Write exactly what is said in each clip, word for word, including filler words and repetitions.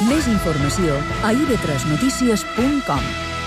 Més informació a i ve tres notícies punt com.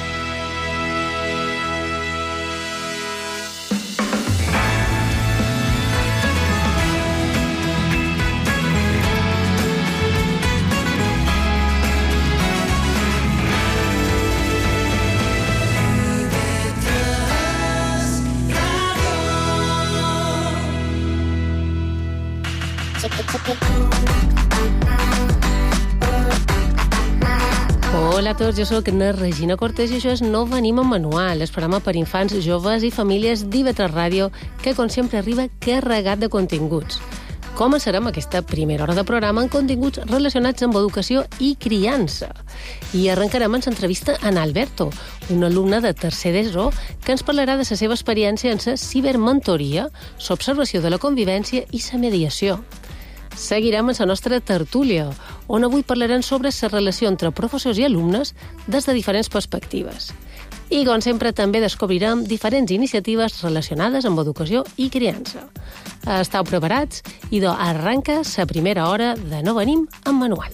Hola a tots, jo soc la Regina Cortés i això és No Venim amb Manual, el programa per infants, joves i famílies d'I V tres Ràdio, que com sempre arriba carregat de continguts. Començarem aquesta primera hora de programa amb continguts relacionats amb educació i criança. I arrencarem amb l'entrevista a Alberto, un alumne de tercer d'ESO, que ens parlarà de la seva experiència en la cibermentoria, l'observació de la convivència i la mediació. Seguirem amb la nostra tertúlia, on avui parlarem sobre la relació entre professors i alumnes des de diferents perspectives. I, com sempre, també descobrirem diferents iniciatives relacionades amb educació i criança. Estau preparats? Idò, arranca la primera hora de No Venim amb Manual.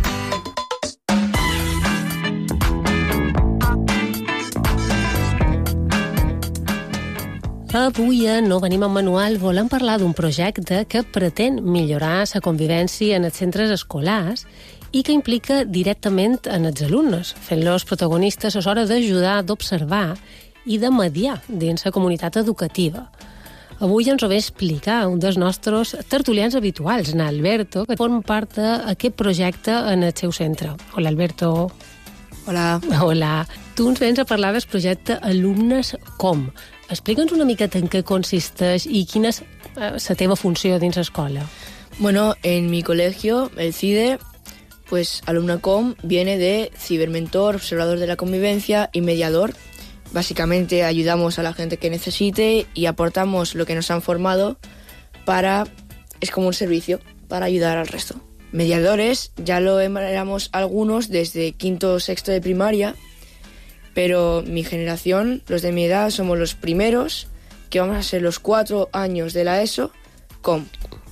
Avui a No Venim amb Manual volem parlar d'un projecte que pretén millorar la convivència en els centres escolars i que implica directament en els alumnes, fent-los protagonistes a l'hora d'ajudar, d'observar i de mediar dins la comunitat educativa. Avui ens ho ve explicar un dels nostres tertulians habituals, n'Alberto, que forma part d'aquest projecte en el seu centre. Hola, Alberto. Hola. Hola. Tu ens vens a parlar del projecte Alumnes Com. Explica'ns una miqueta en què consisteix i quina és eh, la teva funció dins l'escola. Bueno, en mi colegio, el CIDE, pues AlumnaCom viene de cibermentor, observador de la convivencia y mediador. Básicamente ayudamos a la gente que necesite y aportamos lo que nos han formado para... es como un servicio para ayudar al resto. Mediadores, ya lo éramos algunos desde quinto o sexto de primaria, pero mi generación, los de mi edad, somos los primeros que vamos a ser los cuatro años de la ESO com.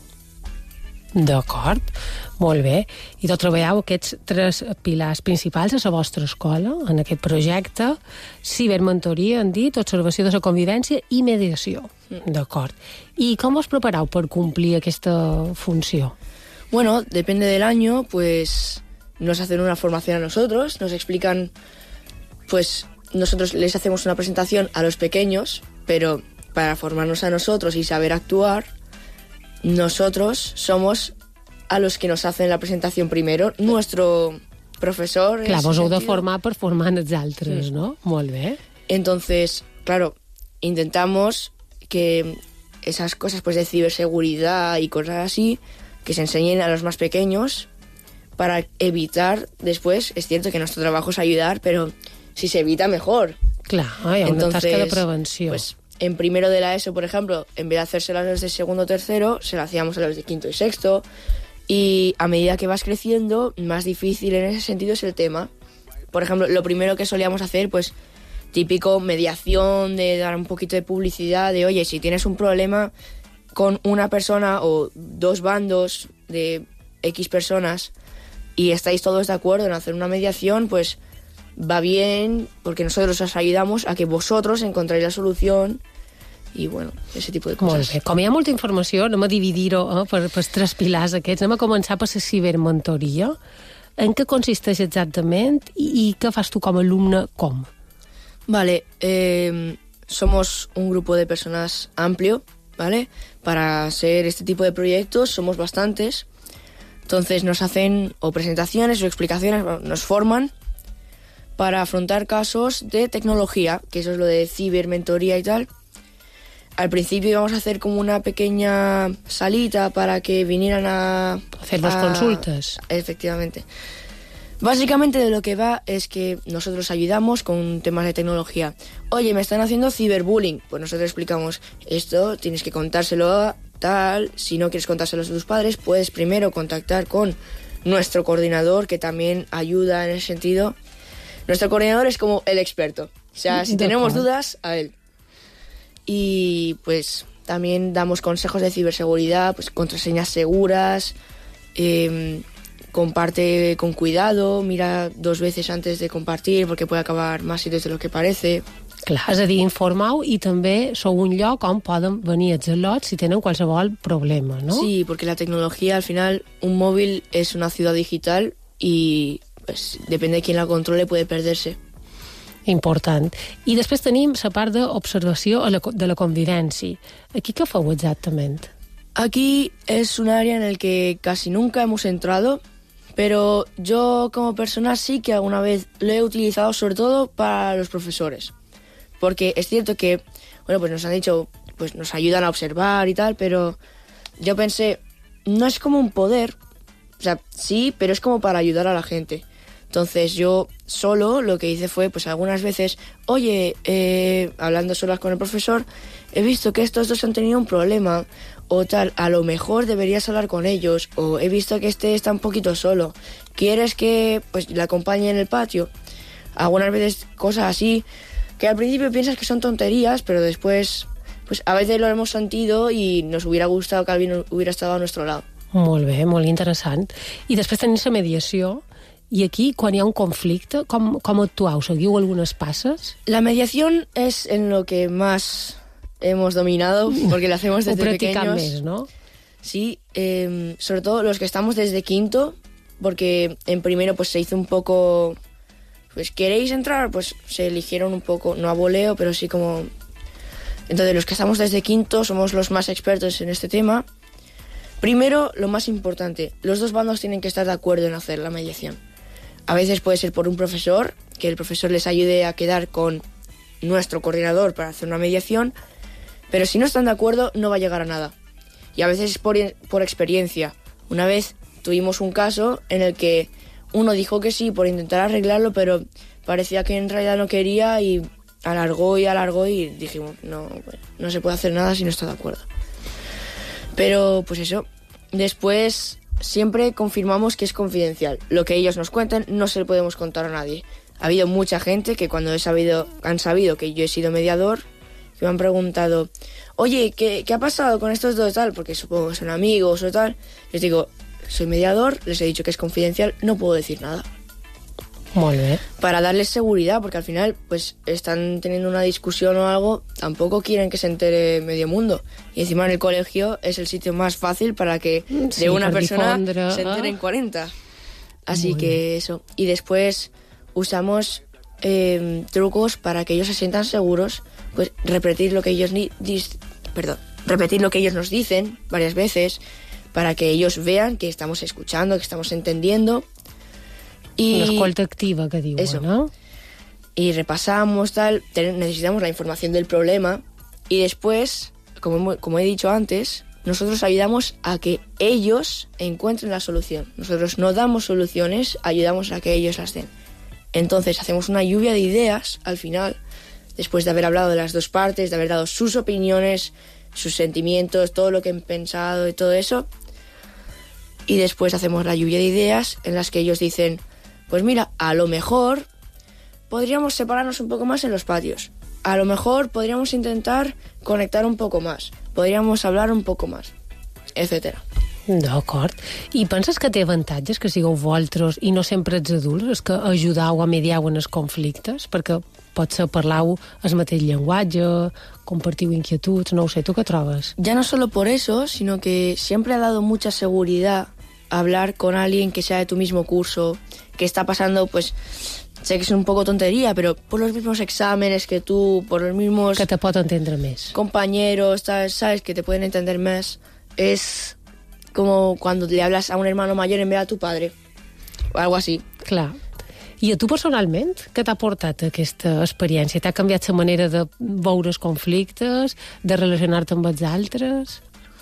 D'acord, molt bé. I tot trobeu aquests tres pilars principals a la vostra escola, en aquest projecte: cibermentoria, han dit, observació de la convivència i mediació. Mm. D'acord. I com us prepareu per complir aquesta funció? Bueno, depende del año, pues nos hacen una formación a nosotros, nos explican... Pues nosotros les hacemos una presentación a los pequeños, pero para formarnos a nosotros y saber actuar, nosotros somos a los que nos hacen la presentación primero. Nuestro profesor... Clar, vos heu de formar per formar els altres, sí. ¿No? Molt bé. Entonces, claro, intentamos que esas cosas pues de ciberseguridad y cosas así, que se enseñen a los más pequeños para evitar después, es cierto que nuestro trabajo es ayudar, pero... si se evita, mejor. Claro, hay una Entonces, tasca de prevención. Pues en primero de la ESO, por ejemplo, en vez de hacérselo a los de segundo o tercero, se lo hacíamos a los de quinto y sexto. Y a medida que vas creciendo, más difícil en ese sentido es el tema. Por ejemplo, lo primero que solíamos hacer, pues, típico mediación, de dar un poquito de publicidad, de, oye, si tienes un problema con una persona o dos bandos de X personas y estáis todos de acuerdo en hacer una mediación, pues... va bien, porque nosotros os ayudamos a que vosotros encontréis la solución i, bueno, ese tipo de coses. Molt bé. Com hi ha molta informació, anem a dividir-ho eh, per, per tres pilars aquests. Anem a començar per la cibermentoria. En què consisteix exactament i, i què fas tu com a alumne com? Vale, eh, somos un grupo de personas amplio, ¿vale? Para hacer este tipo de proyectos somos bastantes. Entonces nos hacen o presentaciones o explicaciones, nos forman para afrontar casos de tecnología, que eso es lo de cibermentoría y tal. Al principio íbamos a hacer como una pequeña salita para que vinieran a... hacer las consultas. Efectivamente. Básicamente de lo que va es que nosotros ayudamos con temas de tecnología. Oye, me están haciendo ciberbullying. Pues nosotros explicamos esto, tienes que contárselo a tal. Si no quieres contárselo a tus padres, puedes primero contactar con nuestro coordinador, que también ayuda en ese sentido. Nuestro coordinador es como el experto. O sea, si tenemos dudas, a él. Y pues también damos consejos de ciberseguridad, pues contraseñas seguras, eh, comparte con cuidado, mira dos veces antes de compartir porque puede acabar más sitios de lo que parece. Clar, és a dir, informeu i també sou un lloc on poden venir els al·lots si tenen qualsevol problema, no? Sí, porque la tecnología, al final, un móvil es una ciudad digital y pues, depende de quién la controle, puede perderse. Important. I després tenim la part d'observació de la convivència. Aquí què feu exactament? Aquí es un área en el que casi nunca hemos entrado, pero yo como persona sí que alguna vez lo he utilizado, sobre todo para los profesores. Porque es cierto que, bueno, pues nos han dicho, pues nos ayudan a observar y tal, pero yo pensé, no es como un poder, o sea, sí, pero es como para ayudar a la gente. Entonces yo solo lo que hice fue, pues algunas veces, oye, eh, hablando solas con el profesor, he visto que estos dos han tenido un problema, o tal, a lo mejor deberías hablar con ellos, o he visto que este está un poquito solo, ¿quieres que pues le acompañe en el patio? Algunas veces cosas así, que al principio piensas que son tonterías, pero después, pues a veces lo hemos sentido y nos hubiera gustado que alguien hubiera estado a nuestro lado. Molt bé, molt interessant. I després tenim la mediació, i aquí, quan hi ha un conflicte, com, com actueu? Seguiu algunes passes? La mediación es en lo que más hemos dominado, porque lo hacemos desde pequeños. Més, ¿no? Sí, eh, sobre todo los que estamos desde quinto, porque en primero pues se hizo un poco... Pues, ¿queréis entrar? Pues se eligieron un poco, no a voleo, pero sí como... Entonces, los que estamos desde quinto somos los más expertos en este tema. Primero, lo más importante, los dos bandos tienen que estar de acuerdo en hacer la mediación. A veces puede ser por un profesor, que el profesor les ayude a quedar con nuestro coordinador para hacer una mediación, pero si no están de acuerdo, no va a llegar a nada. Y a veces es por, por experiencia. Una vez tuvimos un caso en el que uno dijo que sí por intentar arreglarlo, pero parecía que en realidad no quería y alargó y alargó y dijimos, no, pues, no se puede hacer nada si no está de acuerdo. Pero, pues eso, después siempre confirmamos que es confidencial. Lo que ellos nos cuenten no se lo podemos contar a nadie. Ha habido mucha gente que cuando he sabido, han sabido que yo he sido mediador, que me han preguntado, oye, ¿qué, qué ha pasado con estos dos tal? Porque supongo que son amigos o tal. Les digo, soy mediador, les he dicho que es confidencial, no puedo decir nada. Molt bé. Para darles seguridad, porque al final pues están teniendo una discusión o algo, tampoco quieren que se entere medio mundo. Y encima en el colegio es el sitio más fácil para que sí, de una persona difondre, se enteren cuarenta. Así Muy que bien. Eso. Y después usamos eh, trucos para que ellos se sientan seguros, pues repetir lo que ellos ni, dis, perdón, repetir lo que ellos nos dicen varias veces, para que ellos vean que estamos escuchando, que estamos entendiendo. Y una escolta activa, que diuen, eso. ¿No? Y repasamos, tal, necesitamos la información del problema y después, como, como he dicho antes, nosotros ayudamos a que ellos encuentren la solución. Nosotros no damos soluciones, ayudamos a que ellos las den. Entonces hacemos una lluvia de ideas al final, después de haber hablado de las dos partes, de haber dado sus opiniones, sus sentimientos, todo lo que han pensado y todo eso. Y después hacemos la lluvia de ideas en las que ellos dicen, pues mira, a lo mejor podríamos separarnos un poco más en los patios. A lo mejor podríamos intentar conectar un poco más. Podríamos hablar un poco más, etcètera. D'acord. I penses que té avantatges que sigueu vosaltres i no sempre els adults els que ajudau a mediar en els conflictes? Perquè potser parlau el mateix llenguatge, compartiu inquietuds, no ho sé, tu què trobes? Ya no solo por eso, sino que siempre ha dado mucha seguridad hablar con alguien que sea de tu mismo curso, que está pasando, pues, sé que es un poco tontería, pero por los mismos exámenes que tú, por los mismos... Que te pot entendre més. Compañeros, sabes, que te pueden entender más. Es como cuando le hablas a un hermano mayor en vez de a tu padre, o algo así. Clar. I a tu personalment, què t'ha portat aquesta experiència? T'ha canviat la manera de veure els conflictes, de relacionar-te amb els altres?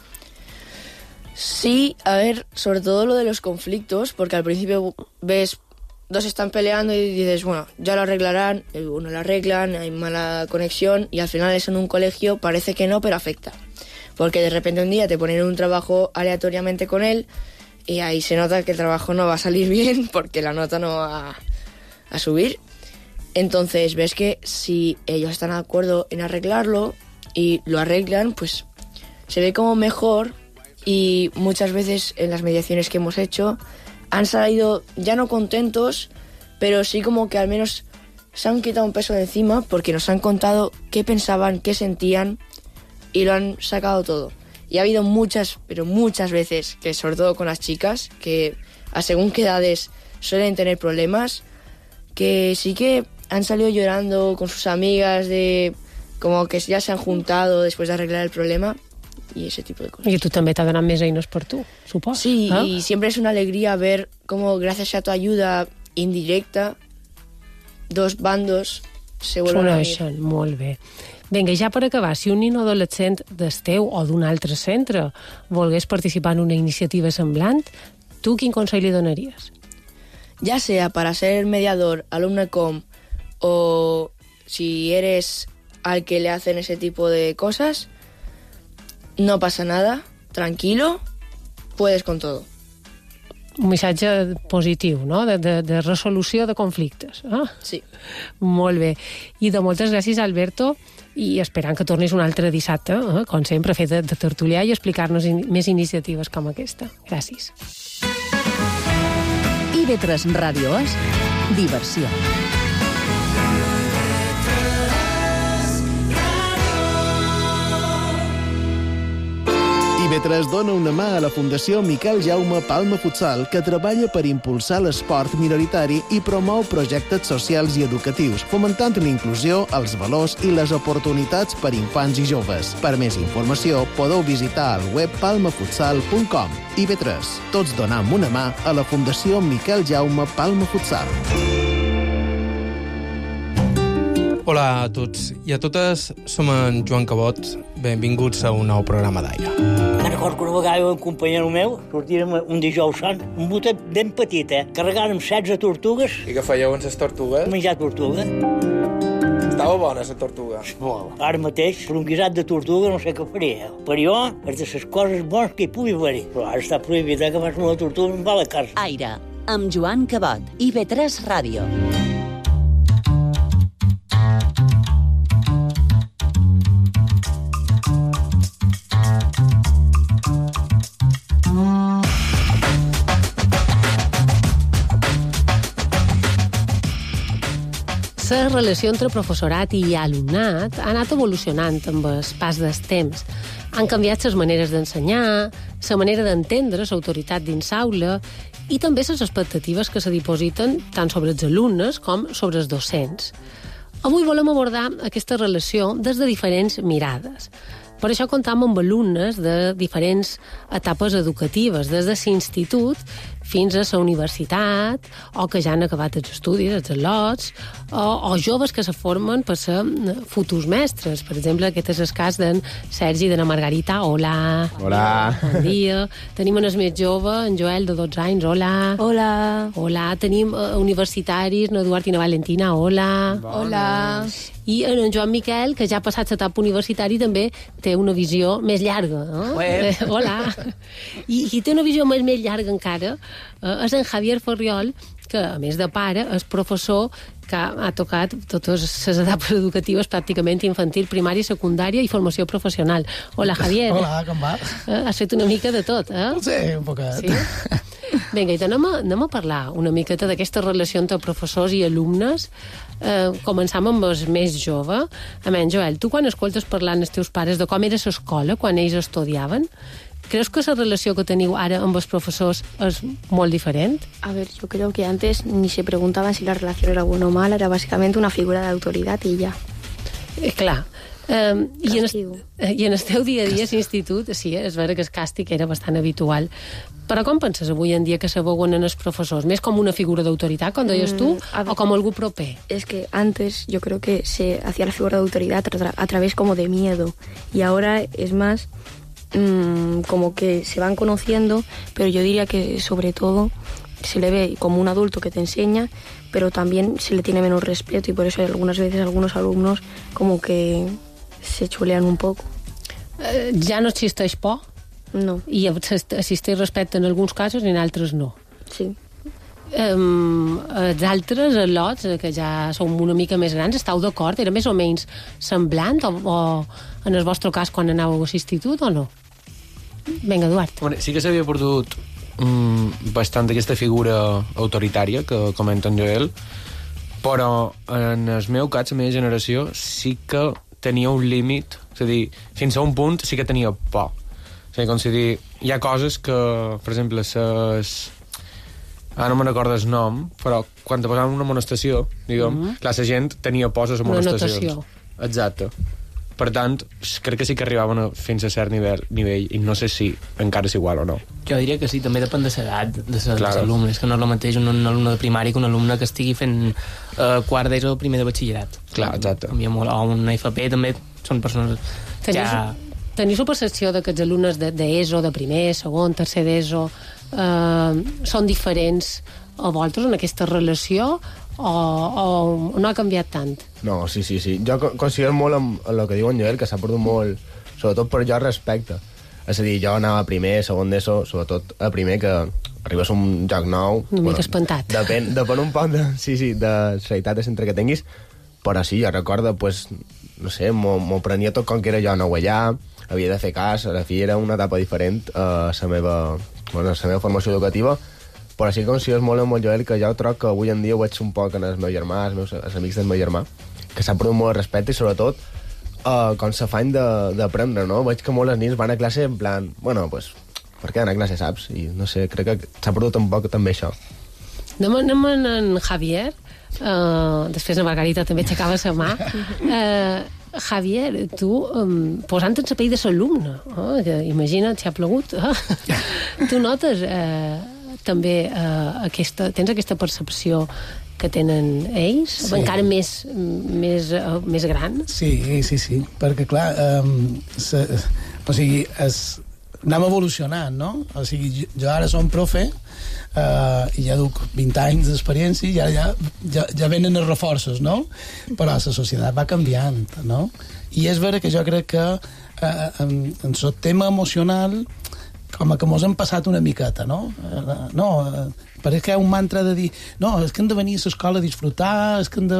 Sí, a ver, sobre todo lo de los conflictos, porque al principio ves, dos están peleando y dices, bueno, ya lo arreglarán, uno lo arreglan, hay mala conexión y al final eso en un colegio parece que no, pero afecta. Porque de repente un día te ponen un trabajo aleatoriamente con él y ahí se nota que el trabajo no va a salir bien porque la nota no va a subir. Entonces ves que si ellos están de acuerdo en arreglarlo y lo arreglan, pues se ve como mejor. Y muchas veces en las mediaciones que hemos hecho han salido ya no contentos, pero sí como que al menos se han quitado un peso de encima porque nos han contado qué pensaban, qué sentían y lo han sacado todo. Y ha habido muchas, pero muchas veces, que sobre todo con las chicas, que a según qué edades suelen tener problemas, que sí que han salido llorando con sus amigas, de como que ya se han juntado después de arreglar el problema y ese tipo de cosas. I tu també t'ha donat més eines per tu, suposo. Sí, eh? y siempre es una alegría ver cómo gracias a tu ayuda indirecta dos bandos se vuelven a unir. S'uneixen, molt bé. Vinga, ja per acabar, si un nin o adolescent d'Esteu o d'un altre centre volgués participar en una iniciativa semblant, tu quin consell li donaries? Ya sea para ser mediador, alumnacom, o si eres al que le hacen ese tipo de cosas, no pasa nada, tranquilo, puedes con todo. Un missatge positiu, no?, de, de, de resolució de conflictes. Ah? Sí. Molt bé. I de moltes gràcies, Alberto, i esperant que tornis un altre dissabte, eh? com sempre, a fer de, de tertulià i explicar-nos in, més iniciatives com aquesta. Gràcies. I ve tres Ràdio és diversió. I ve tres dona una mà a la Fundació Miquel Jaume Palma Futsal, que treballa per impulsar l'esport minoritari i promou projectes socials i educatius, fomentant la inclusió, els valors i les oportunitats per infants i joves. Per més informació, podeu visitar el web palma futsal punt com. I ve tres, tots donam una mà a la Fundació Miquel Jaume Palma Futsal. Hola a tots i a totes, som en Joan Cabot. Benvinguts a un nou programa d'Aire. Me'n recordo que una vegada un companyero meu sortírem un dijous sant, un botet ben petit, eh? Carregàrem setze tortugues. I què fèieu amb les tortugues? Menjar tortuga. Estava bona, la tortuga. Molt. Ara mateix, per un guisat de tortuga no sé què faria. Per jo, és de les coses bones que hi pugui haver-hi. Però ara està prohibit, eh, que fas una tortuga em va a la casa. Aire, amb Joan Cabot. I ve tres Ràdio. La relació entre professorat i alumnat ha anat evolucionant amb el pas del temps. Han canviat les maneres d'ensenyar, la manera d'entendre l'autoritat dins l'aula i també les expectatives que se dipositen tant sobre els alumnes com sobre els docents. Avui volem abordar aquesta relació des de diferents mirades. Per això comptam amb alumnes de diferents etapes educatives, des de l'institut fins a la universitat, o que ja han acabat els estudis, els al·lots, o, o joves que se formen per ser futurs mestres. Per exemple, aquest és el cas d'en Sergi i de la Margarita. Hola. Hola. Bon dia. Tenim un més jove, en Joel, de dotze anys. Hola. Hola. Hola. Tenim uh, universitaris, n'Eduard i na Valentina. Hola. Hola. I en Joan Miquel, que ja ha passat l'etapa universitari, també té una visió més llarga. Eh? Eh, hola. I qui té una visió més, més llarga encara eh, és en Javier Ferriol, que, a més de pare, és professor que ha tocat totes les etapes educatives, pràcticament infantil, primària, secundària i formació professional. Hola, Javier. Hola, com va? Eh, has fet una mica de tot, eh? Sí, un poquet. Sí? Vinga, i anem a, anem a parlar una miqueta d'aquesta relació entre professors i alumnes. Eh, començam amb el més jove. A menys, Joel, tu quan escoltes parlant els teus pares de com era l'escola quan ells estudiaven, creus que la relació que teniu ara amb els professors és molt diferent? A ver, yo creo que antes ni se preguntaban si la relación era buena o mala, era básicamente una figura de autoridad y ya. Eh, clar. Eh, i, en, Castigo. I en el teu dia a dia a l'institut, sí, és vera que el càstig era bastant habitual. Però com penses avui en dia que se veuen en els professors? Més com una figura d'autoritat, com deies tu, Mm, o com algú proper? Es que antes yo creo que se hacía la figura de autoridad a, tra a través como de miedo y ahora es más mmm, como que se van conociendo, pero yo diría que sobre todo se le ve como un adulto que te enseña, pero también se le tiene menos respeto y por eso algunas veces algunos alumnos como que se chulean un poco. Eh, ja no existeix por? No. I existeix respecte en alguns casos i en altres no? Sí. Um, els altres al·lots, que ja som una mica més grans, estàu d'acord? Era més o menys semblant? O, o en el vostre cas quan anàveu a l'institut o no? Vinga, Eduard. Bueno, sí que s'havia perdut mm, bastant aquesta figura autoritària que comenta en Joel, però en el meu cas, la meva generació, sí que tenia un límit, és a dir, fins a un punt sí que tenia por. O sigui, com si dir, hi ha coses que, per exemple, ses... ara no me'n recordo el nom, però quan te posàvem en una amonestació, diguem, mm -hmm. clar, la gent tenia por a les amonestacions. Exacte. Per tant, crec que sí que arribaven fins a cert nivell, nivell i no sé si encara és igual o no. Jo diria que sí, també depèn de l'edat de claro. dels alumnes, que no és el mateix un, un alumne de primari que un alumne que estigui fent eh, quart d'ESO o primer de batxillerat. Clar, exacte. O un F P també són persones teniu, ja... Teniu la percepció de que els alumnes d'ESO, de, de primer, segon, tercer d'ESO, eh, són diferents a vosaltres en aquesta relació o, o no ha canviat tant? No, sí, sí, sí. Jo considero molt amb el que diu en Joel, que s'ha perdut molt, sobretot per jo respecte. És a dir, jo anava a primer, segon d'ESO, sobretot a primer, que arribes a un lloc nou... Una bueno, mica espantat. Depèn, depèn un poc de, sí, sí, de la realitat de centre que tinguis, però sí, jo recordo, pues, no sé, m'ho prenia tot com que era jo nou allà, havia de fer cas, a la fi era una etapa diferent a la meva, bueno, a la meva formació educativa, però sí que considero molt amb el Joel, que jo trobo que avui en dia ho veig un poc en el meu germà, els, meus, els amics del meu germà, que s'ha perdut molt de respecte i sobretot uh, com s'afany d'aprendre, no? Veig que molts nens van a classe en plan, bueno, pues, per què anar a classe, saps? I no sé, crec que s'ha perdut un poc també això. Anem, anem en Javier, uh, després la Margarita també aixecava la mà. Uh, Javier, tu, um, posant en la pell de l'alumne, oh, que imagina't si ha plogut, oh, tu notes uh, també uh, aquesta, tens aquesta percepció que tenen ells, sí. encara més, més, uh, més gran? Sí, sí, sí, perquè clar, um, se, o sigui, es, anem evolucionant, no? O sigui, jo, jo ara som profe, Uh, i ja duc vint anys d'experiència i ja, ja, ja, ja venen els reforços, no? Però la societat va canviant, no? I és vera que jo crec que uh, en, en el tema emocional com que mos hem passat una miqueta, no? Uh, no, uh, pareix que hi ha un mantra de dir no, és que hem de venir a l'escola a disfrutar, és que hem de...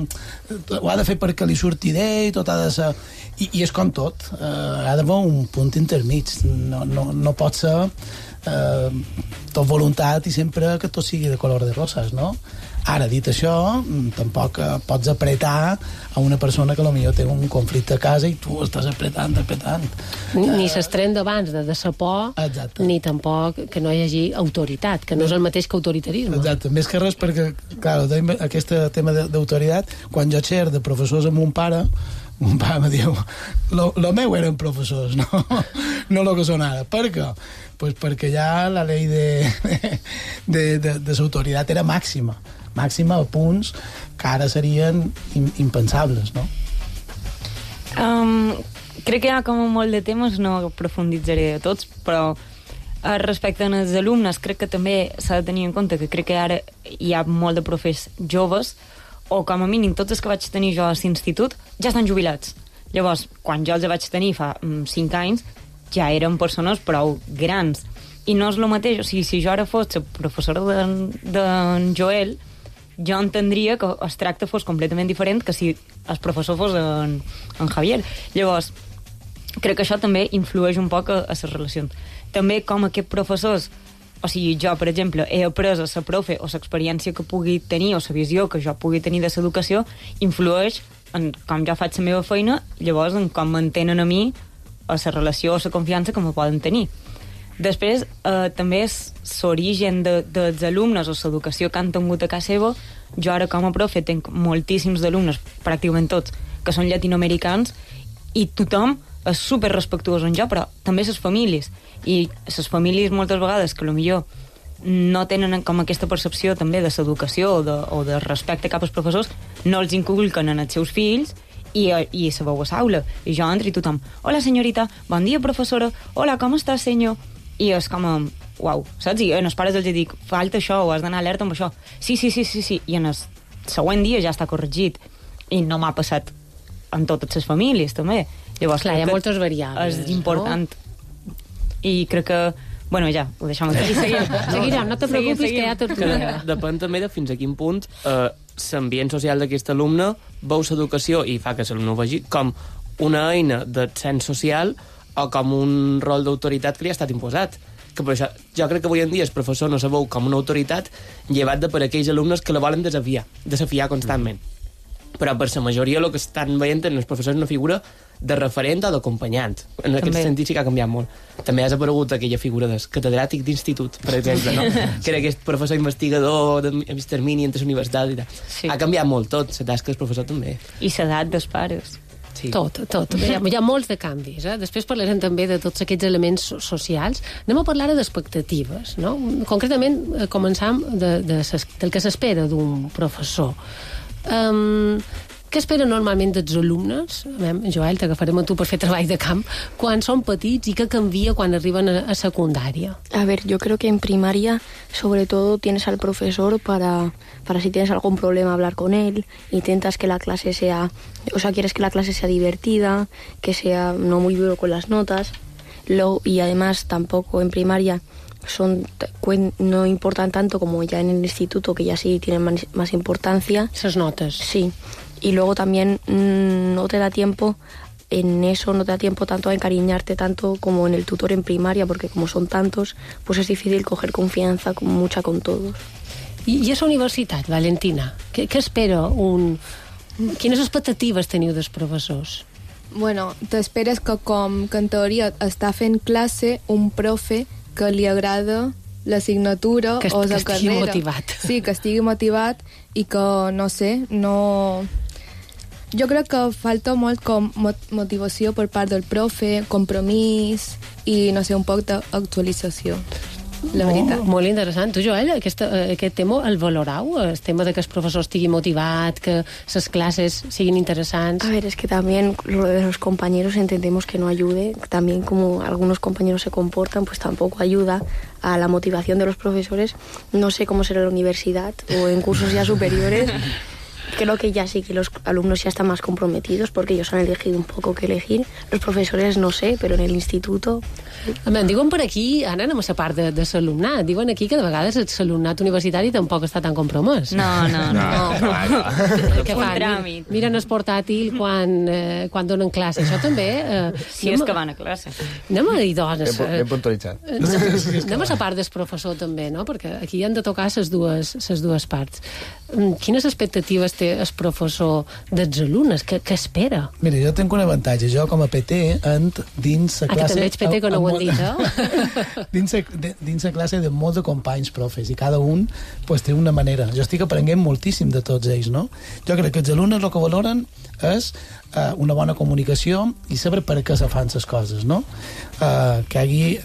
ho ha de fer perquè li surti d'ell, tot ha de ser... I, i és com tot, uh, ha d'haver un punt intermig, no, no, no pot ser eh, tot voluntat i sempre que tot sigui de color de roses, no? Ara, dit això, tampoc pots apretar a una persona que potser té un conflicte a casa i tu estàs apretant, apretant. Ni, ni s'estrén d'abans de, de sa por, exacte. Ni tampoc que no hi hagi autoritat, que no és el mateix que autoritarisme. Exacte, més que res perquè, clar, aquest tema d'autoritat, quan jo xer de professors amb un pare, un pare me diu, lo, lo meu eren professors, no, no lo que són ara. Per què? Pues perquè ja la llei de, de, de, de l'autoritat era màxima, màxima a punts que ara serien impensables, no? Um, crec que hi ha com molt de temes, no profunditzaré a tots, però respecte als alumnes crec que també s'ha de tenir en compte que crec que ara hi ha molt de profes joves, o com a mínim tots els que vaig tenir jo a l'institut ja estan jubilats. Llavors, quan jo els vaig tenir fa cinc anys, ja eren persones prou grans. I no és el mateix, o sigui, si jo ara fos la professora d'en de Joel, jo entendria que el tracte fos completament diferent que si el professor fos en, en Javier. Llavors, crec que això també influeix un poc a, a les relacions. També com aquests professors, o sigui, jo, per exemple, he après a la profe o l'experiència que pugui tenir o la visió que jo pugui tenir de l'educació influeix en com jo faig la meva feina, llavors en com m'entenen a mi a la relació o la confiança que me poden tenir. Després, eh, també és l'origen de, dels alumnes o l'educació que han tingut a casa seva. Jo ara com a profe tenc moltíssims d'alumnes, pràcticament tots, que són llatinoamericans i tothom és super respectuós en jo, però també les famílies. I les famílies moltes vegades que potser no tenen com aquesta percepció també de l'educació o, de, o de respecte cap als professors, no els inculquen en els seus fills i, i se veu a l'aula. I jo entro i tothom, hola senyorita, bon dia professora, hola, com està senyor? I és com, uau, saps? I en els pares els dic, falta això, o has d'anar alerta amb això. Sí, sí, sí, sí, sí. I en el següent dia ja està corregit. I no m'ha passat en totes les famílies, també. Llavors, clar, hi ha moltes variables. És important. No? I crec que... Bueno, ja, ho deixem aquí. Seguirem, seguirem, no te preocupis que ja tot que depèn també de fins a quin punt eh, l'ambient social d'aquest alumne veu l'educació i fa que l'alumne ho vegi com una eina d'ascens social o com un rol d'autoritat que li ha estat imposat. que per això, jo crec que avui en dia el professor no se veu com una autoritat llevat de per aquells alumnes que la volen desafiar, desafiar constantment. Però per la majoria el que estan veient en els professors una figura de referent o d'acompanyant. En aquest També. sentit sí que ha canviat molt. També has aparegut aquella figura del catedràtic d'institut, per exemple, no? Que era aquest professor investigador de mig termini entre les universitats i tal. Sí. Ha canviat molt tot, la tasca del professor també. I l'edat dels pares. Sí. Tot, tot. Hi ha, hi ha molts de canvis. Eh? Després parlarem també de tots aquests elements so- socials. Anem a parlar d'expectatives, no? Concretament, eh, començam de, de ses, del que s'espera d'un professor. Um, què esperen normalment dels alumnes? Veiem, Joel, t'agafarem a tu per fer treball de camp. Quan són petits i què canvia quan arriben a, a secundària? A ver, yo creo que en primaria sobre todo tienes al profesor para, para si tienes algún problema hablar con él, intentas que la clase sea, o sea, quieres que la clase sea divertida, que sea no muy duro con las notas, Luego, y además tampoco en primaria son cuen- no importan tanto como ya en el instituto, que ya sí tienen más, más importancia. Esas notas. Sí, y luego también mmm, no te da tiempo en eso, no te da tiempo tanto a encariñarte tanto como en el tutor en primaria, porque como son tantos, pues es difícil coger confianza con mucha con todos. I, i a la universitat, Valentina? Què, què espera un... Quines expectatives teniu dels professors? Bueno, t'esperes que com que en teoria està fent classe un profe que li agrada l'assignatura Que est- o que la estigui carrera. motivat. Sí, que estigui motivat i que, no sé, no... Jo crec que falta molt com mo- motivació per part del profe, compromís i, no sé, un poc d'actualització, la veritat. Oh, molt interessant. Tu, Joel, aquesta, aquest tema el valorau? El tema de que el professor estigui motivat, que les classes siguin interessants? A ver, es que también lo de los compañeros entendemos que no ayude. También como algunos compañeros se comportan, pues tampoco ayuda a la motivación de los profesores. No sé cómo será en la universidad o en cursos ya superiores. Creo que ya sí que los alumnos ya están más comprometidos porque ellos han elegido un poco qué elegir. Los profesores no sé, pero en el instituto... Home, em diuen per aquí, ara anem a la part de, de l'alumnat, diuen aquí que de vegades l'alumnat universitari tampoc està tan compromès. No, no, no. no. Què Un fan? tràmit. Miren el portàtil quan, eh, quan donen classe. Això també... Eh, Si és que van a classe. Anem a dir dones. Ben, ben puntualitzat. Eh, Anem a la part del professor també, no? Perquè aquí han de tocar les dues, les dues parts. Mm, Quines expectatives té el professor dels alumnes? Què, què espera? Mira, jo tinc un avantatge. Jo, com a P T, ent dins la Ah, que classe... també ets P T, que no ho han dit, eh? dins, la, de, dins la classe de molts de companys profes, i cada un pues, té una manera. Jo estic aprenent moltíssim de tots ells, no? Jo crec que els alumnes el que valoren és uh, una bona comunicació i saber per què se fan les coses, no? Uh, que hi hagi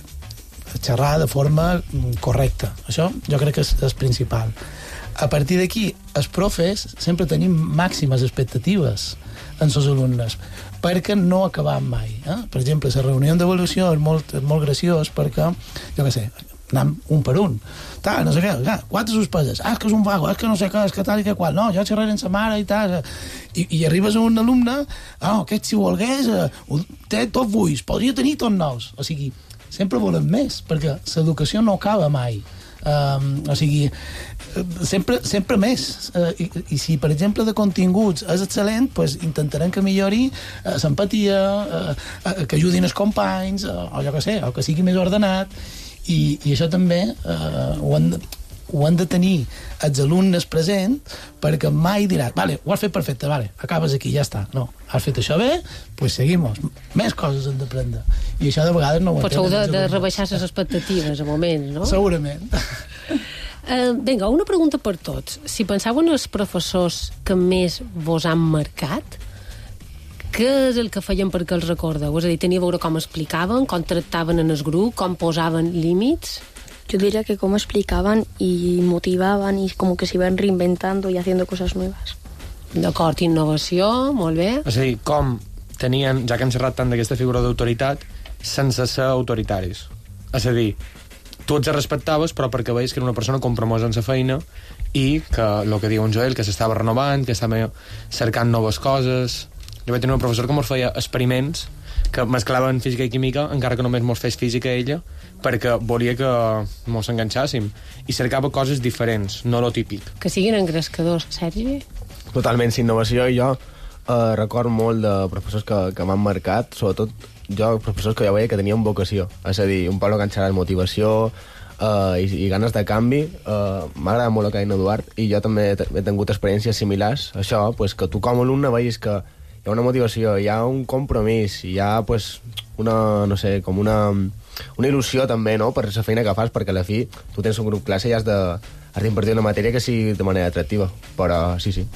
xerrar de forma mm, correcta. Això jo crec que és, és principal. A partir d'aquí, els profes sempre tenim màximes expectatives en els alumnes, perquè no acabam mai. Eh? Per exemple, la reunió d'avaluació és molt, és molt graciós perquè, jo què sé, anem un per un. Tal, no sé què, clar, quatre suspeses. Ah, és que és un vago, és que no sé què, és que tal i que qual. No, jo xerraré amb sa mare i tal. I, i arribes a un alumne, ah, no, aquest si volgués, eh, ho té tot vuits, podria tenir tot nous. O sigui, sempre volem més, perquè l'educació no acaba mai. Um, o sigui, sempre, sempre més. Uh, i, I si, per exemple, de continguts és excel·lent, pues, intentarem que millori uh, l'empatia, uh, uh, que ajudin els companys, uh, o jo què sé, o que sigui més ordenat, i, i això també uh, ho, han de, ho han de tenir els alumnes presents, perquè mai diran, vale, ho has fet perfecte, vale, acabes aquí, ja està. No, has fet això bé, pues seguimos. Més coses hem d'aprendre. I això de vegades no ho Potser heu de, entenen els de alumnes. rebaixar les expectatives a moments, no? Segurament. Uh, vinga, una pregunta per tots. Si penseu en els professors que més vos han marcat, què és el que feien perquè els recordeu? És a dir, tenia a veure com explicaven, com tractaven en el grup, com posaven límits? Yo diría que cómo explicaban y motivaban y como que se iban reinventando y haciendo cosas nuevas. D'acord, innovació, molt bé. És a dir, com tenien, ja que hem xerrat tant d'aquesta figura d'autoritat, sense ser autoritaris. És a dir, tu els respectaves, però perquè veies que era una persona compromesa en sa feina i que, el que diu en Joel, que s'estava renovant, que estava cercant noves coses. Jo vaig tenir un professor que mos feia experiments que mesclaven física i química, encara que només mos fes física ella, perquè volia que mos enganxàssim. I cercava coses diferents, no lo típic. Que siguin engrescadors, Sergi? Totalment, innovació. I jo eh, recordo molt de professors que, que m'han marcat, sobretot jo, professors que jo veia que tenien vocació, és a dir, un Pablo Canxaras, motivació uh, i, i ganes de canvi. Uh, M'agrada molt el que ha dit Eduard, i jo també he tingut experiències similars. Això, pues, que tu com a alumne veus que hi ha una motivació, hi ha un compromís, hi ha pues, una, no sé, com una, una il·lusió també, no?, per la feina que fas, perquè a la fi tu tens un grup classe i has de has d'impartir una matèria que sigui de manera atractiva. Però sí, sí.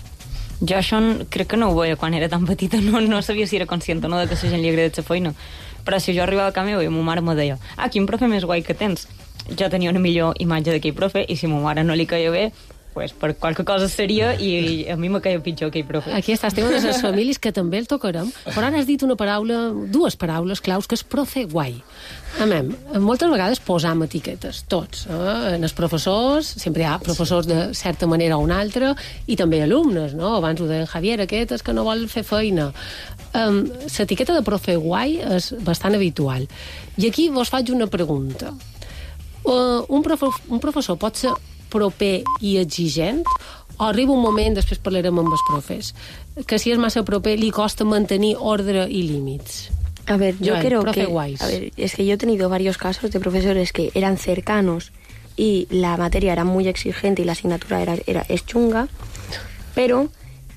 Jo això crec que no ho veia quan era tan petita, no, no sabia si era conscient o no de que a la gent li agrada la feina. Però si jo arribava a casa meva i ma mare me deia ah, quin profe més guai que tens, jo tenia una millor imatge d'aquell profe, i si ma mare no li caia bé, pues per qualque cosa seria, i a mi me caia pitjor aquell profe. Aquí està el tema de les famílies, que també el tocarem, però ara has dit una paraula, dues paraules claus, que és profe guai. Amem, moltes vegades posam etiquetes, tots. Eh? En els professors, sempre hi ha professors de certa manera o una altra, i també alumnes, no? Abans ho deien Javier, aquest és que no vol fer feina. Um, l'etiqueta de profe guai és bastant habitual. I aquí vos faig una pregunta. Uh, un, profe, un professor pot ser proper i exigent, o arriba un moment, després parlarem amb els profes, que si és massa proper li costa mantenir ordre y límites? A ver, yo Joel, creo profe que... guays. A ver, es que yo he tenido varios casos de profesores que eran cercanos y la materia era muy exigente y la asignatura era, era es chunga, pero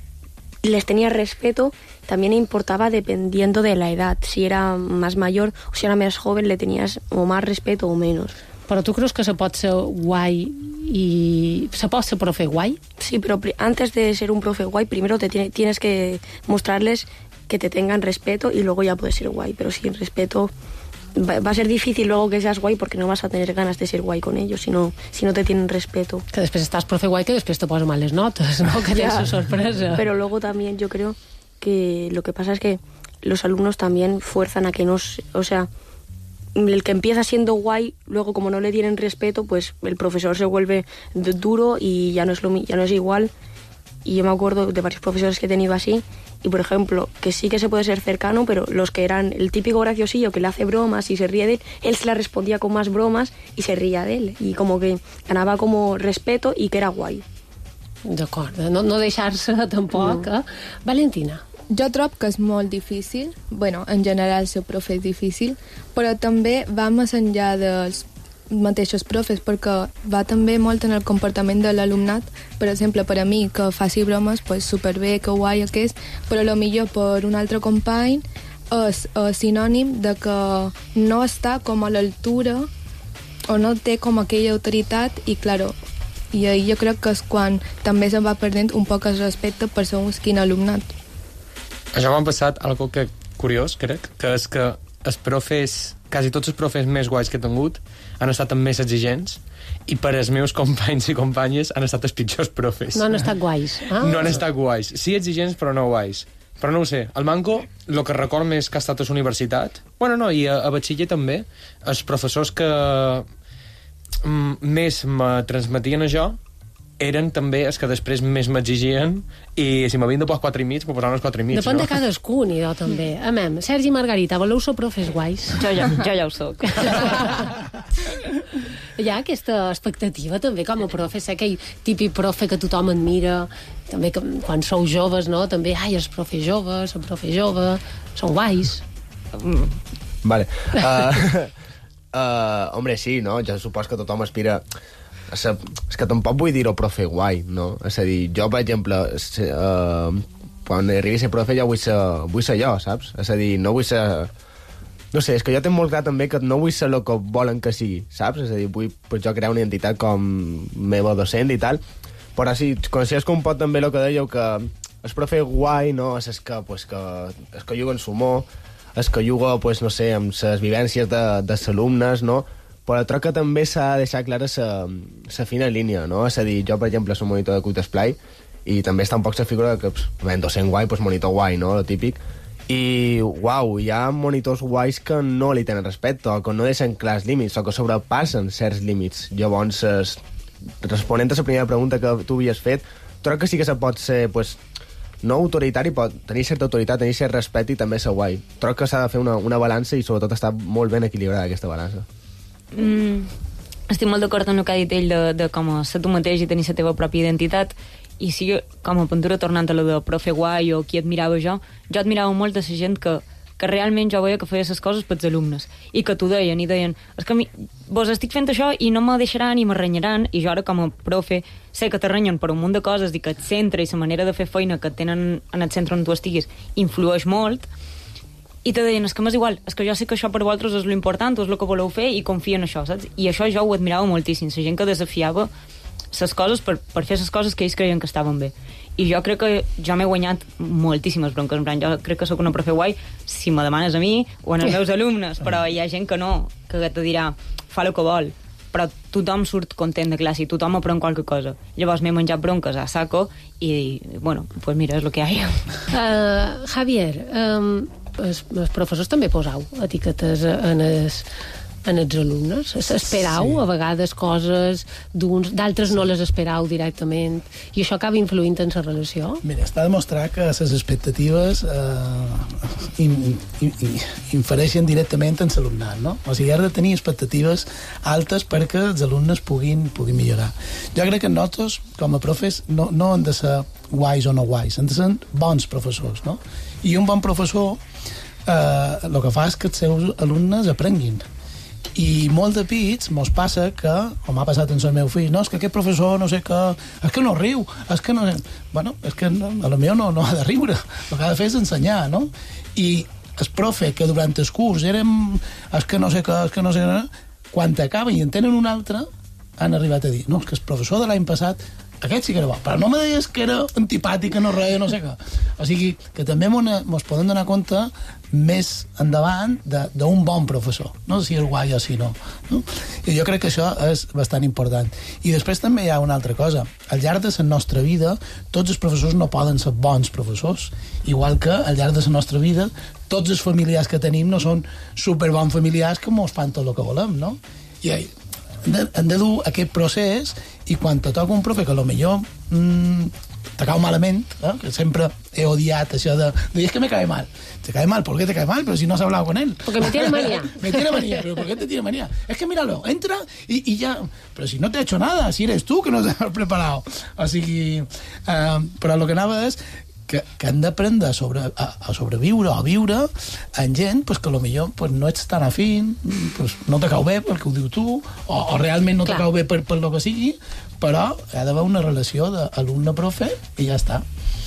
les tenía respeto, también importaba dependiendo de la edad. Si era más mayor o si era más joven, le tenías o más respeto o menos. Però tu creus que se pot ser guai y se pot ser profe guay? Sí, pero antes de ser un profe guay, primero te tiene, tienes que mostrarles que te tengan respeto y luego ya puedes ser guay. Pero sin respeto va, va a ser difícil luego que seas guay, porque no vas a tener ganas de ser guay con ellos si no, si no te tienen respeto. Que després estàs profe guay, que després te posen mal les notes, ¿no? Que tens una sorpresa. Pero luego también yo creo que lo que pasa es que los alumnos también fuerzan a que no... O sea, el que empieza siendo guay, luego como no le tienen respeto, pues el profesor se vuelve duro y ya no es lo, ya no es igual. Y yo me acuerdo de varios profesores que he tenido así, y por ejemplo, que sí que se puede ser cercano, pero los que eran el típico graciosillo que le hace bromas y se ríe de él, él se le respondía con más bromas y se ría de él, y como que ganaba como respeto y que era guay. D'acord, no, no deixar-se tampoc. No. Eh? Valentina. Jo trobo que és molt difícil, bueno, en general ser profe és difícil, però també va més enllà dels mateixos profes, perquè va també molt en el comportament de l'alumnat. Per exemple, per a mi, que faci bromes, pues superbé, que guai aquest, però a lo millor per un altre company és, és sinònim de que no està com a l'altura o no té com aquella autoritat, i claro, i ahí jo crec que és quan també se'n va perdent un poc el respecte per segons quin alumnat. Això m'ha passat algo que curiós, crec, que és que els profes, quasi tots els profes més guais que he tingut han estat més exigents, i per als meus companys i companyes han estat els pitjors profes. No han estat guais. Ah. No han estat guais. Sí exigents, però no guais. Però no ho sé. Al Manco, el que record més que ha estat a la universitat, bueno, no, i a, a batxiller també, els professors que mm, més me transmetien això eren també els que després més m'exigien, i si m'havien de posar quatre i mig, m'ho posaven els quatre i mig. Depèn no? de cadascú, ni jo també. Amem, Sergi i Margarita, voleu ser profes guais? Jo ja, jo ja ho soc. Hi ha aquesta expectativa també com a profe, ser aquell típic profe que tothom admira, també que, quan sou joves, no? També, ai, els profes joves, el profe jove, són guais. Mm. Vale. Uh, uh, hombre, sí, no? Jo supos que tothom aspira... És que tampoc vull dir-ho profe guai, no? És a dir, jo, per exemple, uh, quan arribi a ser profe jo vull ser, vull ser jo, saps? És a dir, no vull ser... No sé, és que jo tinc molt clar també que no vull ser el que volen que sigui, saps? És a dir, vull pues, jo crear una identitat com meva docent i tal, però sí, coneixes com pot també el que dèieu, que el profe guai, no? És el que, pues, que, és que juga en sumó, és que juga, pues, no sé, amb les vivències de, de les alumnes, no? Però crec que també s'ha de deixar clara la fina línia, no? És a dir, jo, per exemple, soc monitor de Quick Display i també està un poc la figura que, ben, docent guai, doncs monitor guai, no? El típic. I, uau, hi ha monitors guais que no li tenen respecte, o que no deixen clars límits, o que sobrepassen certs límits. Llavors, es, responent a la primera pregunta que tu havies fet, crec que sí que se pot ser, pues, no autoritari, però tenir certa autoritat, tenir cert respecte i també ser guai. Crec que s'ha de fer una, una balança i sobretot està molt ben equilibrada aquesta balança. Mm, estic molt d'acord amb el que ha dit ell de, de com a ser tu mateix i tenir la teva pròpia identitat, i sí, com a pintura, tornant a la de profe guai o qui admirava jo, jo admirava molt a la gent que que realment jo veia que feia les coses pels alumnes, i que t'ho deien, i deien, és que mi, vos estic fent això i no me deixaran i me renyaran, i jo ara com a profe sé que te renyen per un munt de coses i que el centre i la manera de fer feina que tenen en el centre on tu estiguis influeix molt, i te deien, és que m'és igual, és que jo sé que això per vosaltres és l'important, és el que voleu fer i confia en això, saps? I això jo ho admirava moltíssim, la gent que desafiava les coses per, per fer les coses que ells creien que estaven bé. I jo crec que jo m'he guanyat moltíssimes bronques, en plan, jo crec que sóc una profe guai si me demanes a mi o als meus alumnes, però hi ha gent que no, que te dirà, fa el que vol, però tothom surt content de classe i tothom aprèn qualque cosa. Llavors m'he menjat bronques a saco i, bueno, pues mira, és el que hi ha. Uh, Javier, um, els, els professors també posau etiquetes en els, en els alumnes? Esperau sí. a vegades coses d'uns, d'altres no les esperau directament, i això acaba influint en la relació? Mira, està demostrat que les expectatives eh, in, in, in, infereixen directament en l'alumnat, no? O sigui, has de tenir expectatives altes perquè els alumnes puguin, puguin millorar. Jo crec que nosaltres, com a profes, no, no han de ser guais o no guais, han de ser bons professors, no? I un bon professor eh, el que fa és que els seus alumnes aprenguin. I molt de pits mos passa que, o m'ha passat en el meu fill, no, és que aquest professor no sé què, és que no riu, és que no... Bueno, és que no, a lo millor no, no ha de riure, el que ha de fer és ensenyar, no? I el profe que durant el curs érem, és que no sé què, és que no sé què, quan acaba i en tenen un altre, han arribat a dir, no, és que el professor de l'any passat aquest sí que era bo, però no me deies que era antipàtic, que no reia, no sé què. O sigui, que també mos podem donar compte més endavant d'un bon professor, no si és guai o si no, no? I jo crec que això és bastant important. I després també hi ha una altra cosa. Al llarg de la nostra vida, tots els professors no poden ser bons professors, igual que al llarg de la nostra vida tots els familiars que tenim no són superbons familiars que mos fan tot el que volem, no? I hem de, hem de dur aquest procés, i quan te toca un profe que potser mmm, te cau malament, eh? Que sempre he odiat això de, de dir que me cae mal. Te cae mal, ¿por qué te cae mal? Pero si no has hablado con él. Porque me tiene manía. Me tiene manía, pero ¿por qué te tiene manía? Es que míralo, entra y, y ya... Pero si no te ha hecho nada, si eres tú que no te has preparado. O sigui, eh, però el que anava és que, que han d'aprendre a, sobre, a, a sobreviure o a viure en gent pues, que potser pues, no ets tan afín, pues, no te cau bé perquè ho diu tu, o, o realment no Clar. te cau bé per, per lo que sigui, però ha d'haver una relació d'alumne-profe i ja està.